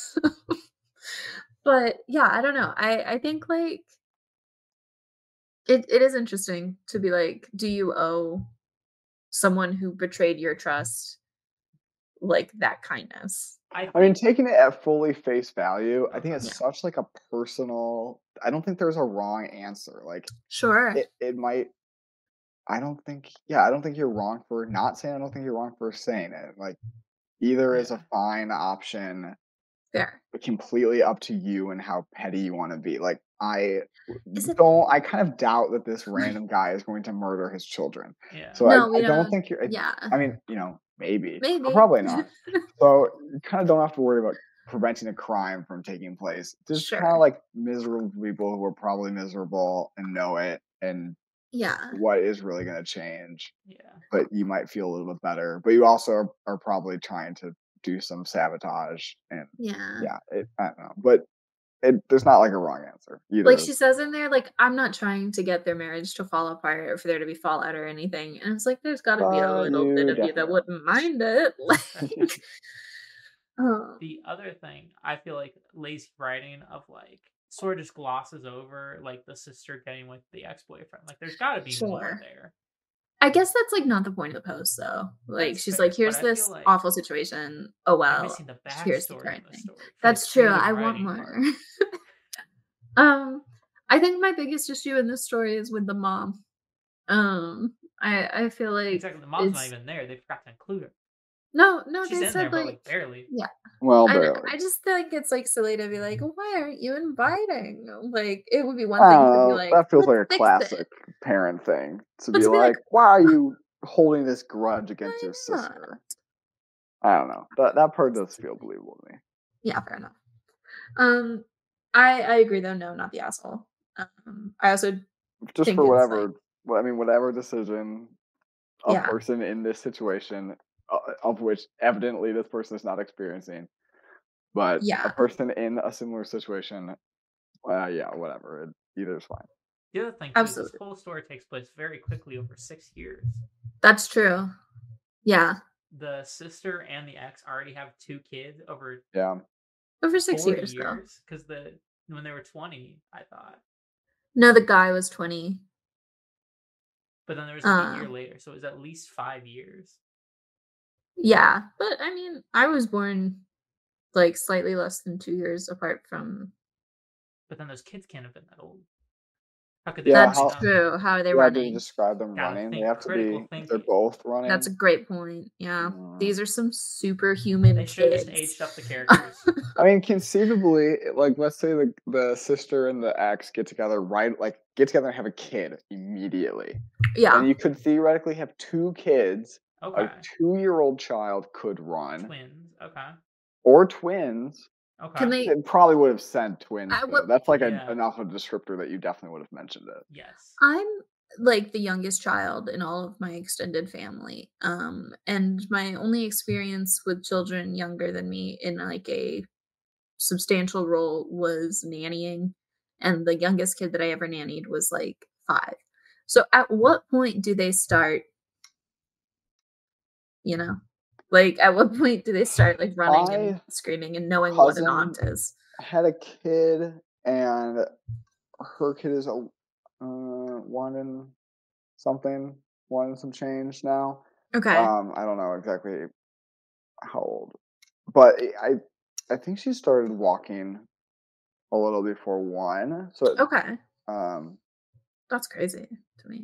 But yeah, I don't know. I, I think like it, it is interesting to be like, do you owe someone who betrayed your trust like that kindness? I, I mean, taking it at fully face value, I think it's yeah. such like a personal. I don't think there's a wrong answer. Like, sure, it, it might. I don't think. Yeah, I don't think you're wrong for not saying. I don't think you're wrong for saying it. Like, either yeah. is a fine option. Fair. Completely up to you and how petty you want to be. Like, I don't. I kind of doubt that this random guy is going to murder his children. Yeah. So no, I, I don't, don't think you're. Yeah. I mean, you know. Maybe. Maybe. But probably not. So you kind of don't have to worry about preventing a crime from taking place. Just sure. kind of like miserable people who are probably miserable and know it and yeah, what is really going to change. Yeah. But you might feel a little bit better. But you also are, are probably trying to do some sabotage. And yeah, yeah, it, I don't know. But it, there's not like a wrong answer either. Like she says in there, like, I'm not trying to get their marriage to fall apart or for there to be fallout or anything. And it's like, there's got to be a little bit of you that wouldn't mind it. Like, oh. The other thing, I feel like lazy writing of like sort of just glosses over like the sister getting with the ex-boyfriend. Like, there's got to be sure. more there. I guess that's like not the point of the post, though. Like, that's she's fair, like, here's this like awful situation. Oh, well, the here's the current the thing. Story. That's true. I want more. um, I think my biggest issue in this story is with the mom. Um, I I feel like exactly. The mom's it's... not even there. They forgot to include her. No, no, She's they in said there, like, but like barely. yeah. Well, I barely. I just think it's like silly to be like, why aren't you inviting? Like, it would be one I thing don't to be know. like, That feels like let's a fix classic it. parent thing to But be to be like, like, why are you holding this grudge against why your not? sister? I don't know. That that part does feel believable to me. Yeah, fair enough. Um, I I agree though. No, not the asshole. Um, I also Just think for it's whatever, like, well, I mean, whatever decision a yeah, person in this situation, uh, of which evidently this person is not experiencing, but a yeah, person in a similar situation, uh, yeah, whatever. It, either is fine. The other thing too, this absolutely. whole story takes place very quickly over six years. That's true. Yeah, The sister and the ex already have two kids over Yeah. over six forty years though. years because the when they were twenty, I thought. No, the guy was twenty. But then there was like Uh, a year later, so it was at least five years. yeah, but I mean, I was born like slightly less than two years apart from... But then those kids can't have been that old. How could Yeah, they? That's how- true. How are they Yeah, do you running? describe them Gotta running? They think have to critical be. If thinking. they're both running. That's a great point. Yeah, Mm. these are some superhuman They should kids. have just aged up the characters. I mean, conceivably, like let's say the the sister and the ex get together, right? Like get together and have a kid immediately. Yeah, And you could theoretically have two kids. Okay. A two-year-old child could run, Twins. Okay. or twins. Okay. can they? It probably would have said twins. I Though. would- That's like Yeah. a, enough of a descriptor that you definitely would have mentioned it. Yes. I'm like the youngest child in all of my extended family, um, and my only experience with children younger than me in like a substantial role was nannying, and the youngest kid that I ever nannied was like five. So, at what point do they start? You know, like at what point do they start like running and My screaming and knowing what an cousin aunt is? had a kid, and her kid is a uh, one and something, one and some change now. Okay, Um, I don't know exactly how old, but I I think she started walking a little before one. So okay, um, that's crazy to me.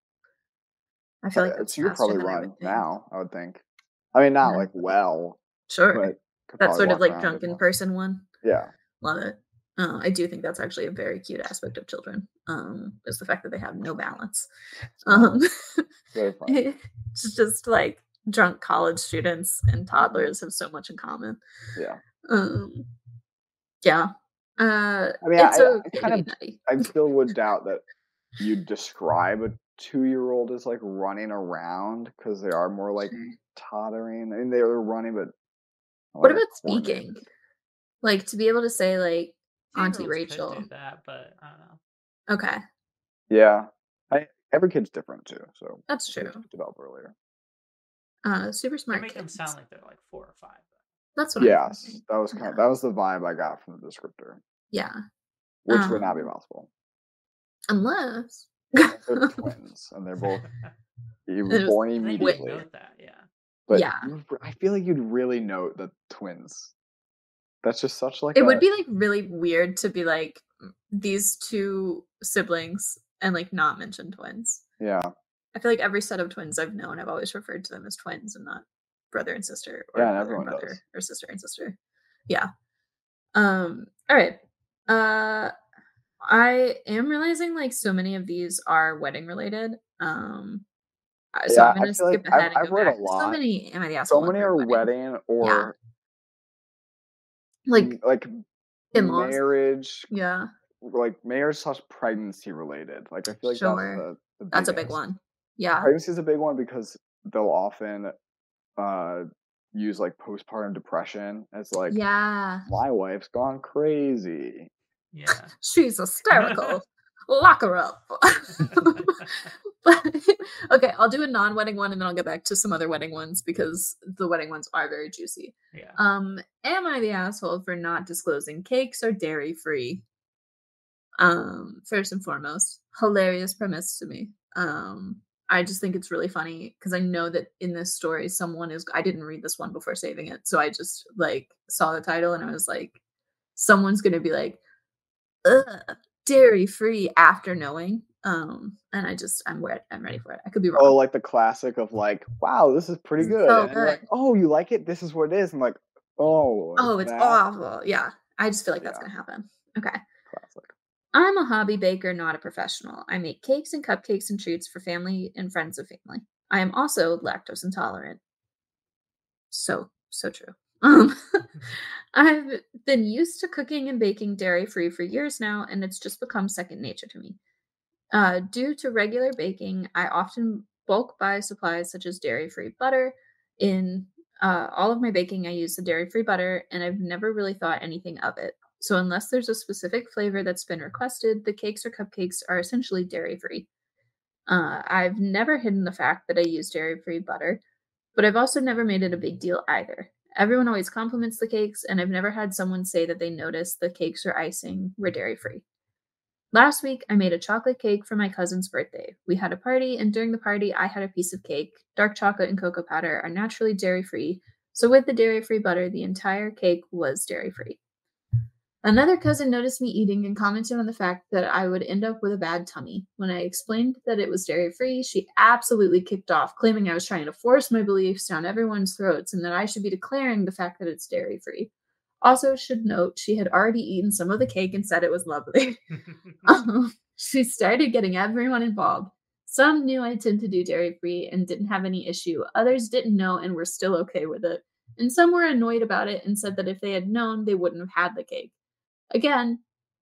I feel like uh, that's she could faster probably than I run would think. now. I would think. I mean, not Yeah. like well, Sure, but could that probably sort of walk like around a bit drunken more. person one. Yeah, Love it. Uh, I do think that's actually a very cute aspect of children. Um, is the fact that they have no balance. Um, very funny. it's just like drunk college students and toddlers have so much in common. Yeah. Um, yeah. Uh, I mean, it's I, I okay to kind be of, nutty. I still would doubt that you'd describe a two-year-old as like running around because they are more like Sure. tottering. I mean, they are running, but What like about speaking? Like to be able to say like Auntie Two-year-olds could Rachel. do that, but I don't know. Okay, Yeah, I, every kid's different too, so that's kids true. develop earlier. Uh, super They smart make them kids. sound like they're like four or five. That's what I'm Yes, thinking. that was kind Yeah. of that was the vibe I got from the descriptor, Yeah. which would not be Um, possible. Unless They're twins, and they're both you were It was born I think you immediately. would note that, yeah. But Yeah. you- I feel like you'd really note the twins. That's just such like it a, would be like really weird to be like these two siblings and like not mention twins. yeah. I feel like every set of twins I've known, I've always referred to them as twins and not brother and sister or Yeah, and brother everyone and brother does. or sister and sister. Yeah. Um. All right. Uh, I am realizing like so many of these are wedding related. Um. uh, So Yeah, I'm I gonna feel skip like ahead I've, and I've go read a back. So lot. many am I the So asshole many ones are wedding. wedding or Like m- like in-laws. marriage, Yeah. like marriage slash pregnancy related. Like I feel like Sure. that's the, the That's a big biggest. one. Yeah. Pregnancy is a big one because they'll often uh use like postpartum depression as like Yeah. my wife's gone crazy. Yeah. She's hysterical. Lock her up. But, okay, I'll do a non-wedding one and then I'll get back to some other wedding ones because the wedding ones are very juicy. Yeah. Um, am I the asshole for not disclosing cakes are dairy free? Um, first and foremost, hilarious premise to me. Um, I just think it's really funny because I know that in this story, someone is. I didn't read this one before saving it, so I just like saw the title and I was like, someone's gonna be like, ugh, dairy free after knowing. Um, and I just I'm ready. I'm ready for it. I could be wrong. Oh, like the classic of like, wow, this is pretty This is good. so And you're like, good. oh, you like it? This is what it is. I'm like, oh, Oh, it's that? awful. Yeah. I just feel like that's Yeah. gonna happen. Okay. Classic. I'm a hobby baker, not a professional. I make cakes and cupcakes and treats for family and friends of family. I am also lactose intolerant. So, so true. Um, I've been used to cooking and baking dairy-free for years now, and it's just become second nature to me. Uh, due to regular baking, I often bulk buy supplies such as dairy-free butter. In uh, all of my baking, I use the dairy-free butter, and I've never really thought anything of it. So unless there's a specific flavor that's been requested, the cakes or cupcakes are essentially dairy-free. Uh, I've never hidden the fact that I use dairy-free butter, but I've also never made it a big deal either. Everyone always compliments the cakes, and I've never had someone say that they noticed the cakes or icing were dairy-free. Last week, I made a chocolate cake for my cousin's birthday. We had a party, and during the party, I had a piece of cake. Dark chocolate and cocoa powder are naturally dairy-free, so with the dairy-free butter, the entire cake was dairy-free. Another cousin noticed me eating and commented on the fact that I would end up with a bad tummy. When I explained that it was dairy-free, she absolutely kicked off, claiming I was trying to force my beliefs down everyone's throats and that I should be declaring the fact that it's dairy-free. Also, should note, she had already eaten some of the cake and said it was lovely. um, she started getting everyone involved. Some knew I tend to do dairy-free and didn't have any issue. Others didn't know and were still okay with it. And some were annoyed about it and said that if they had known, they wouldn't have had the cake. Again,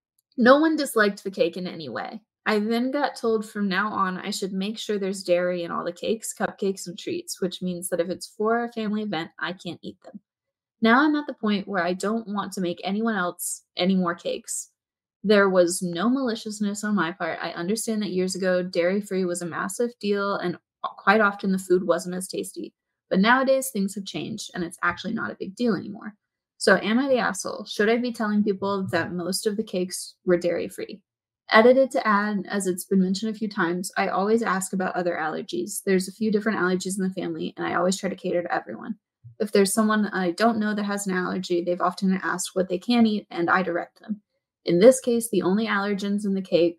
no one disliked the cake in any way. I then got told from now on I should make sure there's dairy in all the cakes, cupcakes, and treats, which means that if it's for a family event, I can't eat them. Now I'm at the point where I don't want to make anyone else any more cakes. There was no maliciousness on my part. I understand that years ago, dairy-free was a massive deal, and quite often the food wasn't as tasty. But nowadays, things have changed, and it's actually not a big deal anymore. So am I the asshole? Should I be telling people that most of the cakes were dairy-free? Edited to add, as it's been mentioned a few times, I always ask about other allergies. There's a few different allergies in the family, and I always try to cater to everyone. If there's someone I don't know that has an allergy, they've often asked what they can eat, and I direct them. In this case, the only allergens in the cake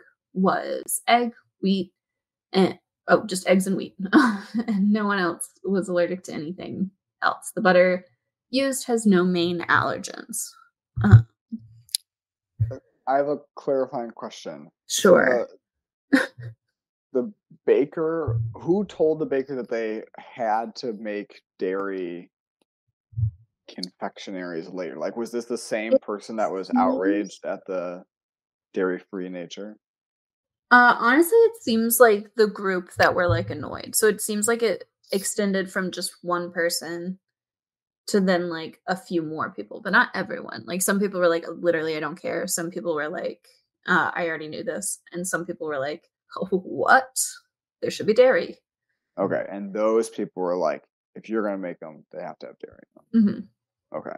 was egg, wheat, and oh, just eggs and wheat. And no one else was allergic to anything else. The butter used has no main allergens. Uh, I have a clarifying question. Sure. Uh, the baker, who told the baker that they had to make dairy confectionaries later? Like, was this the same person that was outraged at the dairy-free nature? Uh, honestly, it seems like the group that were like annoyed. So it seems like it extended from just one person to then like a few more people, but not everyone. Like some people were like, literally, I don't care. Some people were like, uh, I already knew this. And some people were like, oh, what? There should be dairy. Okay. And those people were like, if you're going to make them, they have to have dairy in them. Mm-hmm. Okay.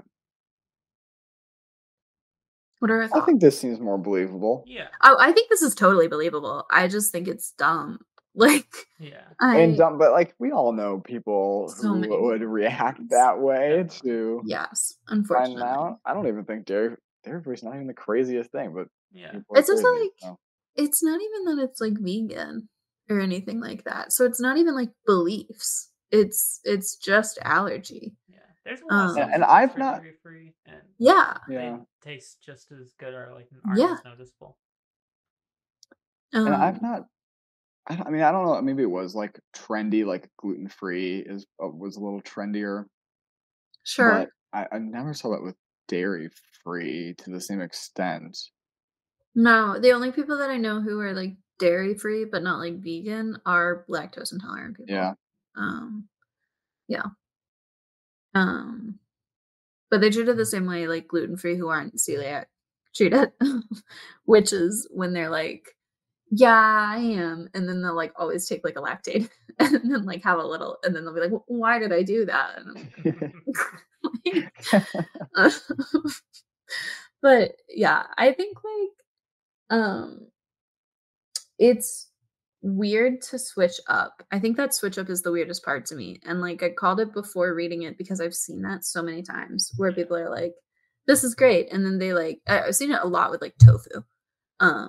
What are our thoughts? I think this seems more believable. Yeah. Oh, I think this is totally believable. I just think it's dumb. Like, yeah. I, and dumb, but like we all know people so who would react that way to yes, unfortunately. Find out. I don't even think dairy dairy free is not even the craziest thing, but yeah, it's also like so. It's not even that it's like vegan or anything like that. So it's not even like beliefs. It's it's just allergy. Yeah, there's a lot um, of and I've not free and yeah, yeah, they taste just as good or like aren't yeah. as noticeable. Um, and I've not. I, I mean, I don't know. Maybe it was like trendy, like gluten free is uh, was a little trendier. Sure, but I, I never saw that with dairy free to the same extent. No, the only people that I know who are like dairy free but not like vegan are lactose intolerant people. Yeah. Um. Yeah. Um. But they treat it the same way like gluten free who aren't celiac treat it, which is when they're like, yeah, I am. And then they'll like always take like a Lactaid and then like have a little, and then they'll be like, well, why did I do that? And uh, but yeah, I think like, um, it's weird to switch up. I think that switch up is the weirdest part to me. And like, I called it before reading it because I've seen that so many times where people are like, this is great. And then they like, I've seen it a lot with like tofu. Um,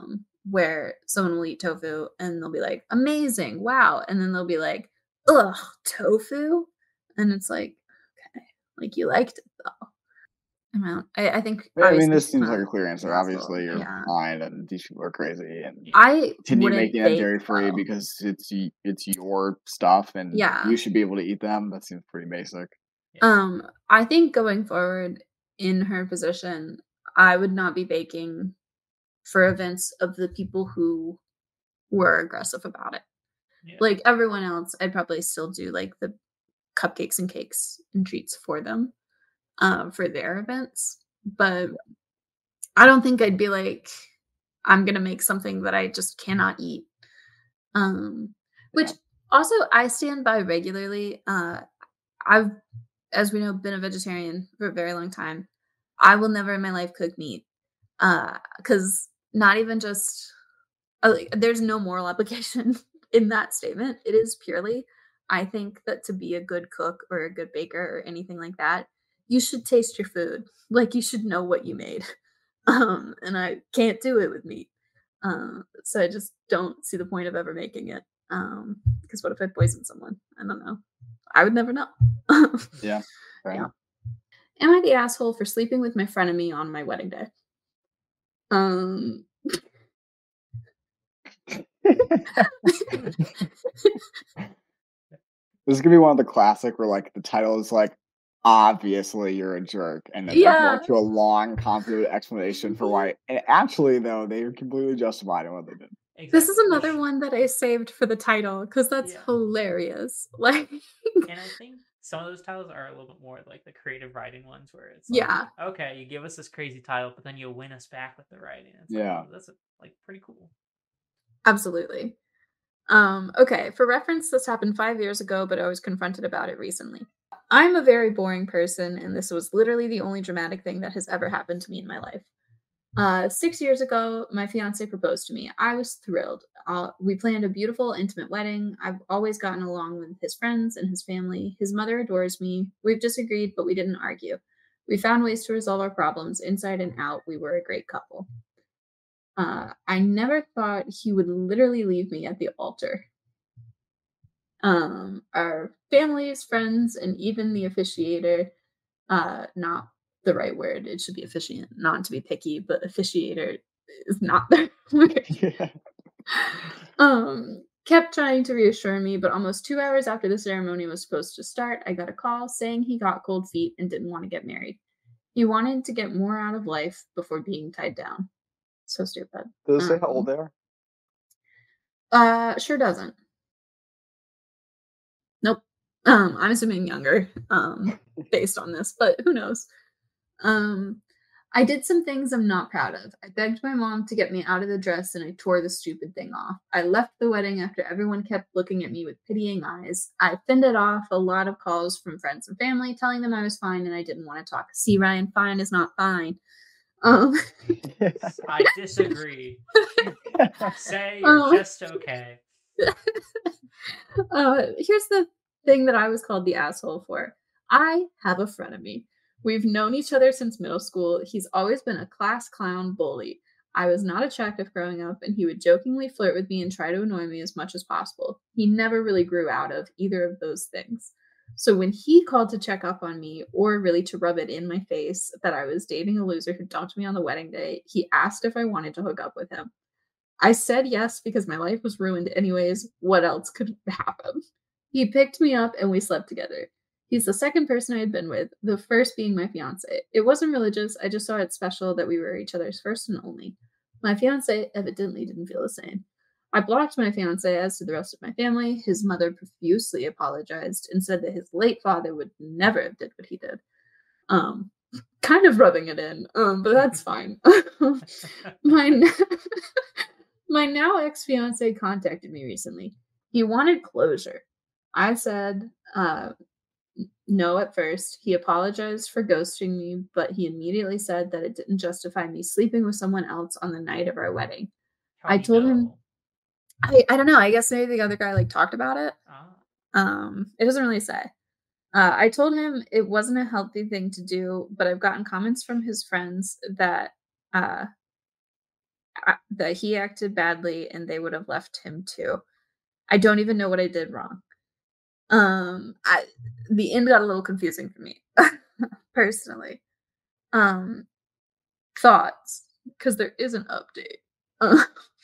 where someone will eat tofu and they'll be like, amazing, wow. And then they'll be like, ugh, tofu? And it's like, okay, like you liked it though. Amount. I, I think Yeah, I mean, this seems like a clear answer. asshole. Obviously, you're Yeah. fine, and these people are crazy. And I continue wouldn't making that bake, dairy free though. because it's y- it's your stuff, and Yeah. you should be able to eat them. That seems pretty basic. Um, I think going forward in her position, I would not be baking for events of the people who were aggressive about it. Yeah. Like everyone else, I'd probably still do like the cupcakes and cakes and treats for them, um, for their events. But I don't think I'd be like, I'm gonna make something that I just cannot eat. Um, which Yeah. also I stand by regularly. Uh, I've, as we know, been a vegetarian for a very long time. I will never in my life cook meat. Uh, because not even just uh, like, there's no moral application in that statement. It is purely, I think that to be a good cook or a good baker or anything like that, you should taste your food. Like you should know what you made. Um, and I can't do it with meat. Um, so I just don't see the point of ever making it. Um, because what if I poison someone? I don't know. I would never know. Yeah. Right. Yeah. Am I the asshole for sleeping with my frenemy on my wedding day? Um. This is gonna be one of the classic where like the title is like, obviously you're a jerk, and then Yeah. they go into a long, convoluted explanation for why. And actually, though, they are completely justified in what they did. Exactly. This is another one that I saved for the title because that's Yeah. hilarious. Like, and I think some of those titles are a little bit more like the creative writing ones, where it's like, yeah, okay, you give us this crazy title, but then you'll win us back with the writing. It's Yeah. like, that's like pretty cool. absolutely. Um, okay, for reference, this happened five years ago, but I was confronted about it recently. I'm a very boring person, and this was literally the only dramatic thing that has ever happened to me in my life. Uh, six years ago, my fiance proposed to me. I was thrilled. Uh, we planned a beautiful, intimate wedding. I've always gotten along with his friends and his family. His mother adores me. We've disagreed, but we didn't argue. We found ways to resolve our problems inside and out. We were a great couple. Uh, I never thought he would literally leave me at the altar. Um, our families, friends, and even the officiator, uh, not the right word. It should be officiant, not to be picky, but officiator is not the word. Yeah. Um, kept trying to reassure me, but almost two hours after the ceremony was supposed to start, I got a call saying he got cold feet and didn't want to get married. He wanted to get more out of life before being tied down. So stupid. Does it say um, how old they are? Uh, sure doesn't. Nope. Um, I'm assuming younger, um, based on this, but who knows? Um, I did some things I'm not proud of. I begged my mom to get me out of the dress and I tore the stupid thing off. I left the wedding after everyone kept looking at me with pitying eyes. I fended off a lot of calls from friends and family telling them I was fine and I didn't want to talk. See, Ryan, fine is not fine. Um, I disagree. Say you're um, just okay. uh, here's the thing that I was called the asshole for. I have a frenemy. We've known each other since middle school. He's always been a class clown bully. I was not attractive growing up, and he would jokingly flirt with me and try to annoy me as much as possible. He never really grew out of either of those things. So when he called to check up on me, or really to rub it in my face that I was dating a loser who dumped me on the wedding day, he asked if I wanted to hook up with him. I said yes because my life was ruined anyways. What else could happen? He picked me up and we slept together. He's the second person I had been with, the first being my fiance. It wasn't religious. I just saw it special that we were each other's first and only. My fiance evidently didn't feel the same. I blocked my fiance, as did the rest of my family. His mother profusely apologized and said that his late father would never have did what he did. Um, kind of rubbing it in, um, but that's fine. my, my now ex-fiance contacted me recently. He wanted closure. I said uh, no at first. He apologized for ghosting me, but he immediately said that it didn't justify me sleeping with someone else on the night of our wedding. How I do you told know? him, I, I don't know. I guess maybe the other guy like talked about it. Ah. Um, it doesn't really say. Uh, I told him it wasn't a healthy thing to do, but I've gotten comments from his friends that uh, uh, that he acted badly and they would have left him too. I don't even know what I did wrong. Um, I the end got a little confusing for me, personally. Um, thoughts, because there is an update. Uh,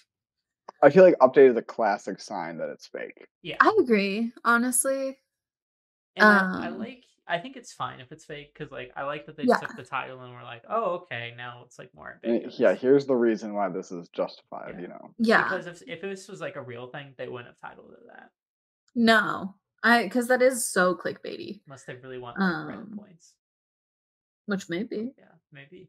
I feel like update is a classic sign that it's fake. Yeah, I agree, honestly. and I, I Um, like. I think it's fine if it's fake because, like, I like that they Yeah. took the title and were like, "Oh, okay, now it's like more I mean, ambiguous." yeah, here's the reason why this is justified, Yeah. you know. Yeah. Because if if this was like a real thing, they wouldn't have titled it that. No, I because that is so clickbaity. Unless they really want like Reddit Um, points. which maybe. Yeah, maybe.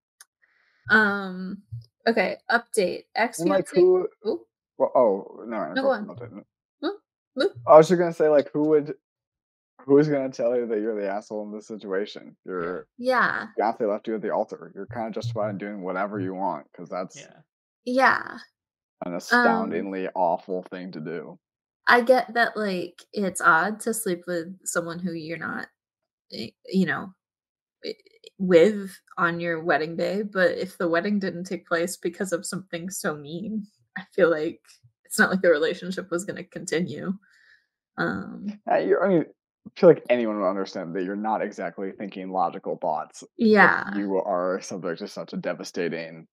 Um. Okay. Update. Ex And like fiance. who? Oh, Well, oh no, no, no, go go for on. update. Whoop, whoop. I was just gonna say, like, who would, who is gonna tell you that you're the asshole in this situation? Your Yeah. fiance left you at the altar. You're kind of justified in doing whatever you want because that's Yeah. Yeah. an Um, astoundingly awful thing to do. I get that, like, it's odd to sleep with someone who you're not, eh, you know, eh, with on your wedding day, but if the wedding didn't take place because of something so mean, I feel like it's not like the relationship was going to continue. Um, Uh, you're, I mean, I feel like anyone would understand that you're not exactly thinking logical thoughts. if yeah. you are subject to such a devastating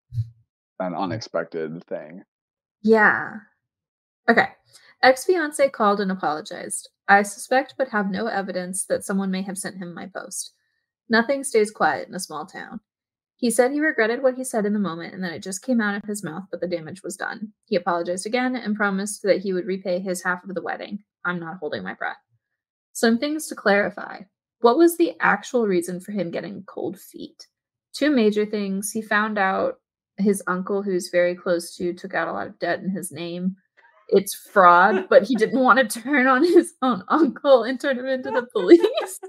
and unexpected thing. Yeah. Okay. Ex-fiance called and apologized. I suspect but have no evidence that someone may have sent him my post. Nothing stays quiet in a small town. He said he regretted what he said in the moment and that it just came out of his mouth, but the damage was done. He apologized again and promised that he would repay his half of the wedding. I'm not holding my breath. Some things to clarify. What was the actual reason for him getting cold feet? Two major things. He found out his uncle, who's very close to, took out a lot of debt in his name. It's fraud, but he didn't want to turn on his own uncle and turn him into the police.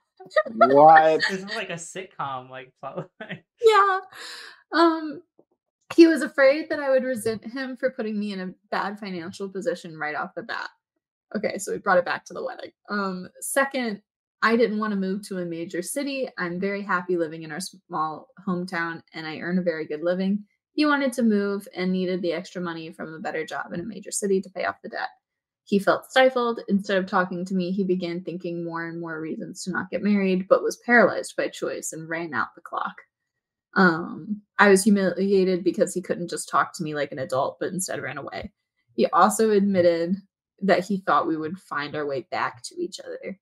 What? This is like a sitcom, like plot line. Yeah. Um, he was afraid that I would resent him for putting me in a bad financial position right off the bat. Okay, so we brought it back to the wedding. Um, second, I didn't want to move to a major city. I'm very happy living in our small hometown and I earn a very good living. He wanted to move and needed the extra money from a better job in a major city to pay off the debt. He felt stifled. Instead of talking to me, he began thinking more and more reasons to not get married, but was paralyzed by choice and ran out the clock. Um, I was humiliated because he couldn't just talk to me like an adult, but instead ran away. He also admitted that he thought we would find our way back to each other.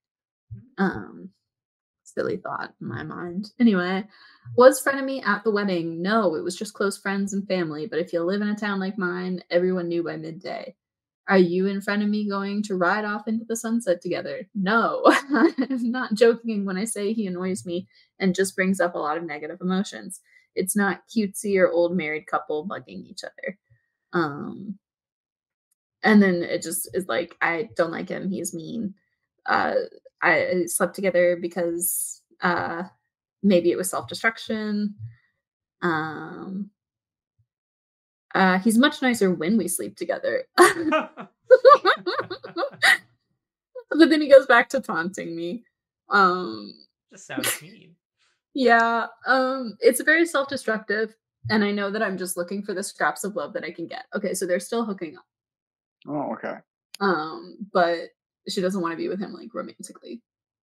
Um, silly thought in my mind. Anyway, was frenemy at the wedding? No, it was just close friends and family. But if you live in a town like mine, everyone knew by midday. Are you and frenemy going to ride off into the sunset together? No, I'm not joking when I say he annoys me and just brings up a lot of negative emotions. It's not cutesy or old married couple bugging each other. Um, and then it just is like, I don't like him. He's mean. Uh, I slept together because uh, maybe it was self-destruction. Um, uh, he's much nicer when we sleep together. But then he goes back to taunting me. Um, Just sounds mean. Yeah, um, it's very self-destructive, and I know that I'm just looking for the scraps of love that I can get. Okay, so they're still hooking up. Oh, okay. Um, but she doesn't want to be with him like romantically.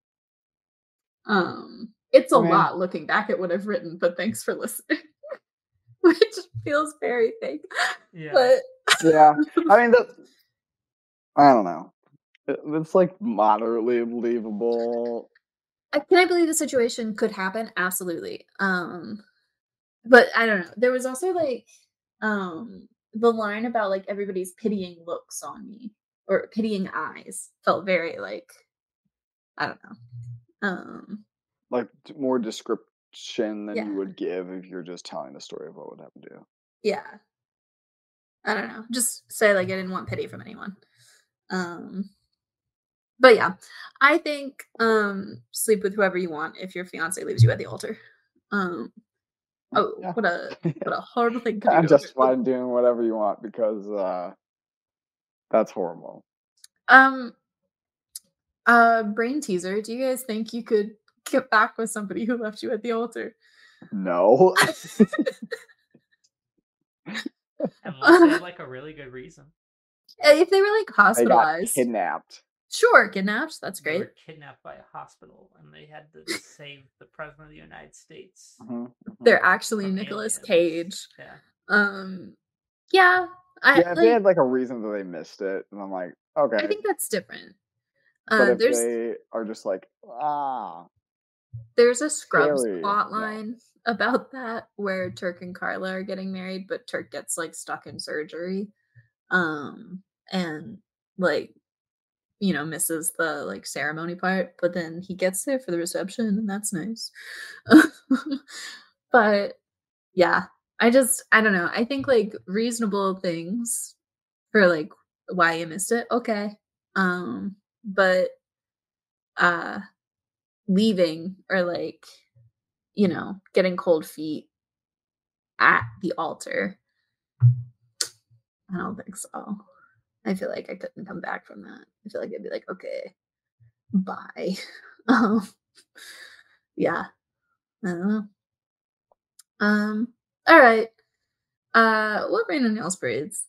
Um, it's a I mean, lot looking back at what I've written, but thanks for listening. Which feels very fake. Yeah. But yeah, I mean that. I don't know. It, it's like moderately believable. I, can I believe the situation could happen? Absolutely. Um, but I don't know. There was also like um the line about like everybody's pitying looks on me or pitying eyes felt very like I don't know. Um, Like more description than Yeah. you would give if you're just telling the story of what would happen to you. yeah. I don't know. Just say like I didn't want pity from anyone. Um, but yeah, I think um sleep with whoever you want if your fiance leaves you at the altar. Um, oh, Yeah. what a what a horrible thing could you I'm do? justified in doing whatever you want because uh, that's horrible. Um, uh, brain teaser. Do you guys think you could get back with somebody who left you at the altar? No. Unless they had like a really good reason. If they were like hospitalized, they got kidnapped. Sure, kidnapped. That's great. They were kidnapped by a hospital, and they had to save the president of the United States. Mm-hmm. They're actually Nicolas Cage. Yeah. Um. Yeah. I, yeah. If like, they had like a reason that they missed it, and I'm like, okay. I think that's different. But uh, if there's, they are just like, ah. There's a Scrubs plot line yeah. about that where Turk and Carla are getting married, but Turk gets like stuck in surgery. Um, and like, you know, misses the like ceremony part, but then he gets there for the reception, and that's nice. But yeah, I just, I don't know. I think like reasonable things for like why you missed it. Okay. Um, but, uh, leaving or like, you know, getting cold feet at the altar. I don't think so. I feel like I couldn't come back from that. I feel like I'd be like, okay, bye. Um, yeah. I don't know. Um, all right. Uh, what rain and nails braids?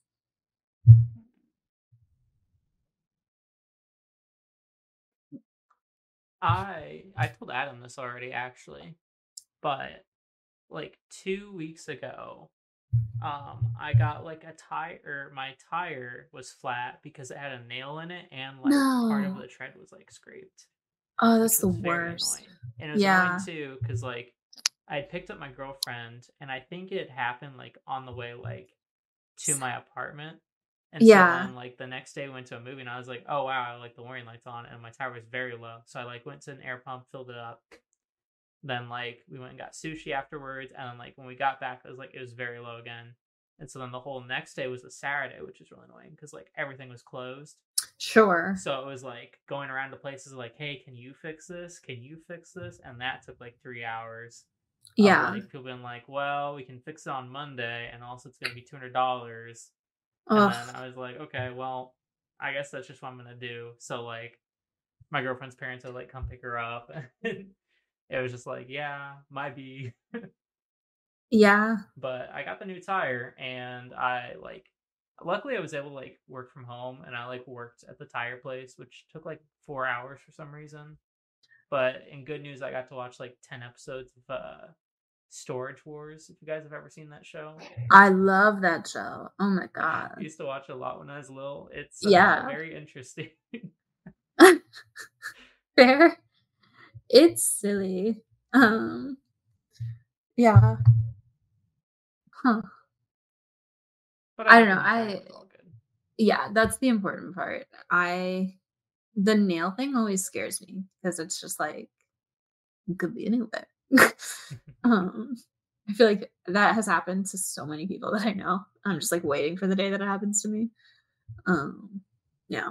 I I told Adam this already actually, but like two weeks ago, um, I got like a tire. My tire was flat because it had a nail in it, and like no. part of the tread was like scraped. Oh, that's the worst. Annoying. And it was yeah. annoying too because like I picked up my girlfriend, and I think it happened like on the way like to my apartment. And yeah. so then, like, the next day we went to a movie, and I was like, oh, wow, I like the warning lights on, and my tire was very low. So I, like, went to an air pump, filled it up. Then, like, we went and got sushi afterwards, and then, like, when we got back, it was, like, it was very low again. And so then the whole next day was a Saturday, which is really annoying, because, like, everything was closed. Sure. So it was, like, going around to places like, hey, can you fix this? Can you fix this? And that took, like, three hours. Yeah. Of, like, people being like, well, we can fix it on Monday, and also it's going to be two hundred dollars. And Ugh. then I was like, okay, well, I guess that's just what I'm going to do. So, like, my girlfriend's parents would, like, come pick her up. And it was just like, yeah, might be. Yeah. But I got the new tire, and I, like, luckily I was able to, like, work from home. And I, like, worked at the tire place, which took, like, four hours for some reason. But in good news, I got to watch, like, ten episodes of uh, Storage Wars, if you guys have ever seen that show. I love that show. Oh my god. I used to watch it a lot when I was little. It's uh, yeah. very interesting. Fair. It's silly. Um yeah. Huh. But I, I don't know. I yeah, that's the important part. I the nail thing always scares me because it's just like it could be anywhere. um, I feel like that has happened to so many people that I know. I'm just like waiting for the day that it happens to me. Um, yeah.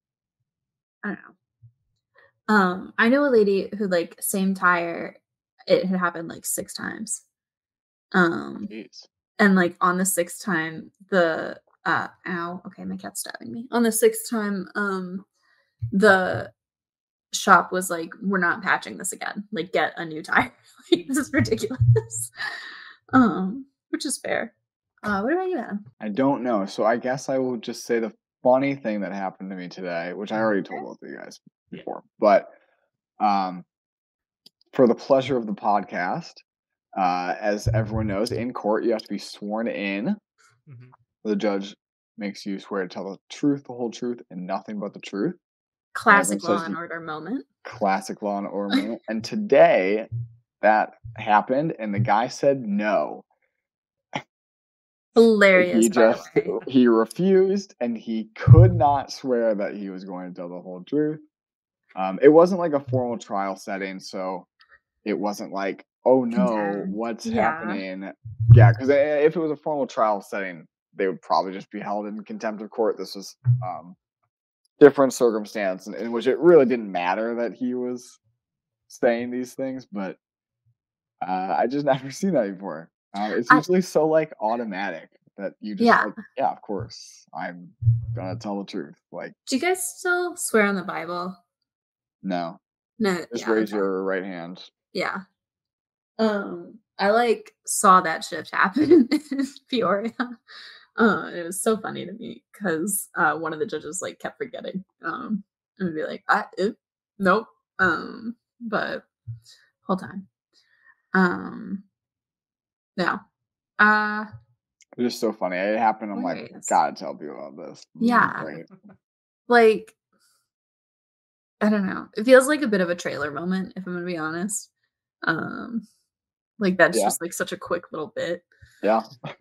I don't know. Um, I know a lady who like same tire, it had happened like six times. Um, Jeez. And like on the sixth time, the uh, ow, okay, my cat's stabbing me. On the sixth time, um, the shop was like, we're not patching this again. Like, get a new tire. Like, this is ridiculous. Um, which is fair. Uh, what about you, Adam? I don't know. So I guess I will just say the funny thing that happened to me today, which I already told both of you guys before. But um, for the pleasure of the podcast, uh, as everyone knows, in court you have to be sworn in. Mm-hmm. The judge makes you swear to tell the truth, the whole truth, and nothing but the truth. Classic Law and Order moment. Classic Law and Order moment. And today that happened, and the guy said no. Hilarious. He just he refused, and he could not swear that he was going to tell the whole truth. Um, it wasn't like a formal trial setting, so it wasn't like, oh no, what's yeah. happening? Yeah, because if it was a formal trial setting, they would probably just be held in contempt of court. This was um, different circumstance in, in which it really didn't matter that he was saying these things, but uh, I just never seen that before. Uh, it's usually I, so like automatic that you just yeah. like, yeah, of course, I'm gonna tell the truth. Like, do you guys still swear on the Bible? No. No. Just yeah, raise okay. your right hand. Yeah. Um. I like saw that shift happen in Peoria. Uh, it was so funny to me because uh, one of the judges like kept forgetting um, and would be like, I, it, nope. Um, but whole time. Um, yeah. Uh, It's just so funny. It happened. I'm hilarious. like, gotta tell people about this. Yeah. Right. Like, I don't know. It feels like a bit of a trailer moment, if I'm gonna be honest. Um, like that's Yeah. just like such a quick little bit. Yeah.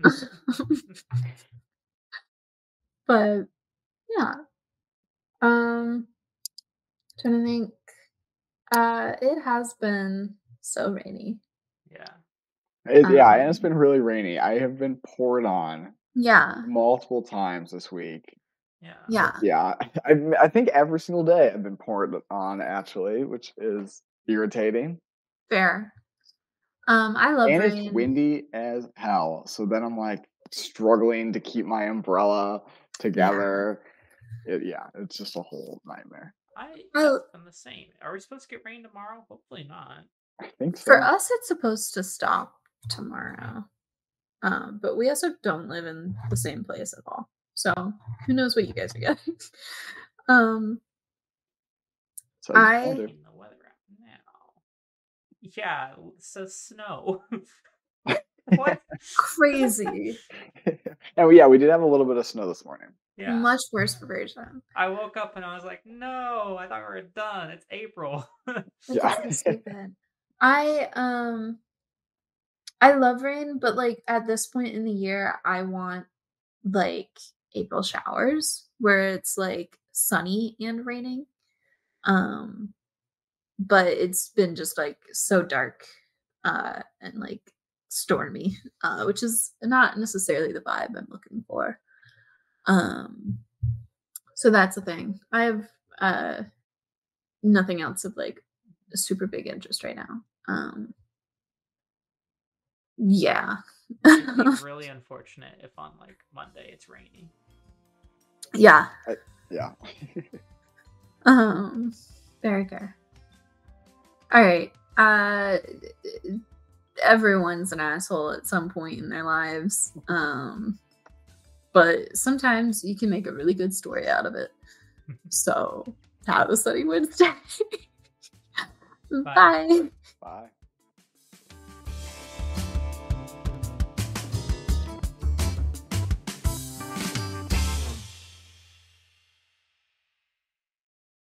But yeah. Um, trying to think. Uh, it has been so rainy. Yeah. It, Um, yeah, and it's been really rainy. I have been poured on Yeah. multiple times this week. Yeah. Yeah. Yeah, I, I think every single day I've been poured on actually, which is irritating. Fair. Um, I love And rain. it's windy as hell. So then I'm like struggling to keep my umbrella together. Yeah, it, yeah it's just a whole nightmare. I I- that's been the same. Are we supposed to get rain tomorrow? Hopefully not. I think so. For us, it's supposed to stop tomorrow. Um, but we also don't live in the same place at all. So who knows what you guys are getting. um, So I- wonder. In the weather app now. Yeah, it says snow. What? Crazy. Oh yeah, we did have a little bit of snow this morning. Yeah. Much worse version. I woke up and I was like, no, I thought we were done. It's April. Yeah. It's so stupid. I um I love rain, but like at this point in the year, I want like April showers where it's like sunny and raining. Um but it's been just like so dark uh and like stormy, uh which is not necessarily the vibe I'm looking for. Um so that's the thing. I have uh nothing else of like a super big interest right now. Um yeah. It'd be really unfortunate if on like Monday it's rainy. Yeah. Yeah. Um very fair. All right. Uh everyone's an asshole at some point in their lives. Um but sometimes you can make a really good story out of it. So have a sunny Wednesday. Bye. Bye. Bye.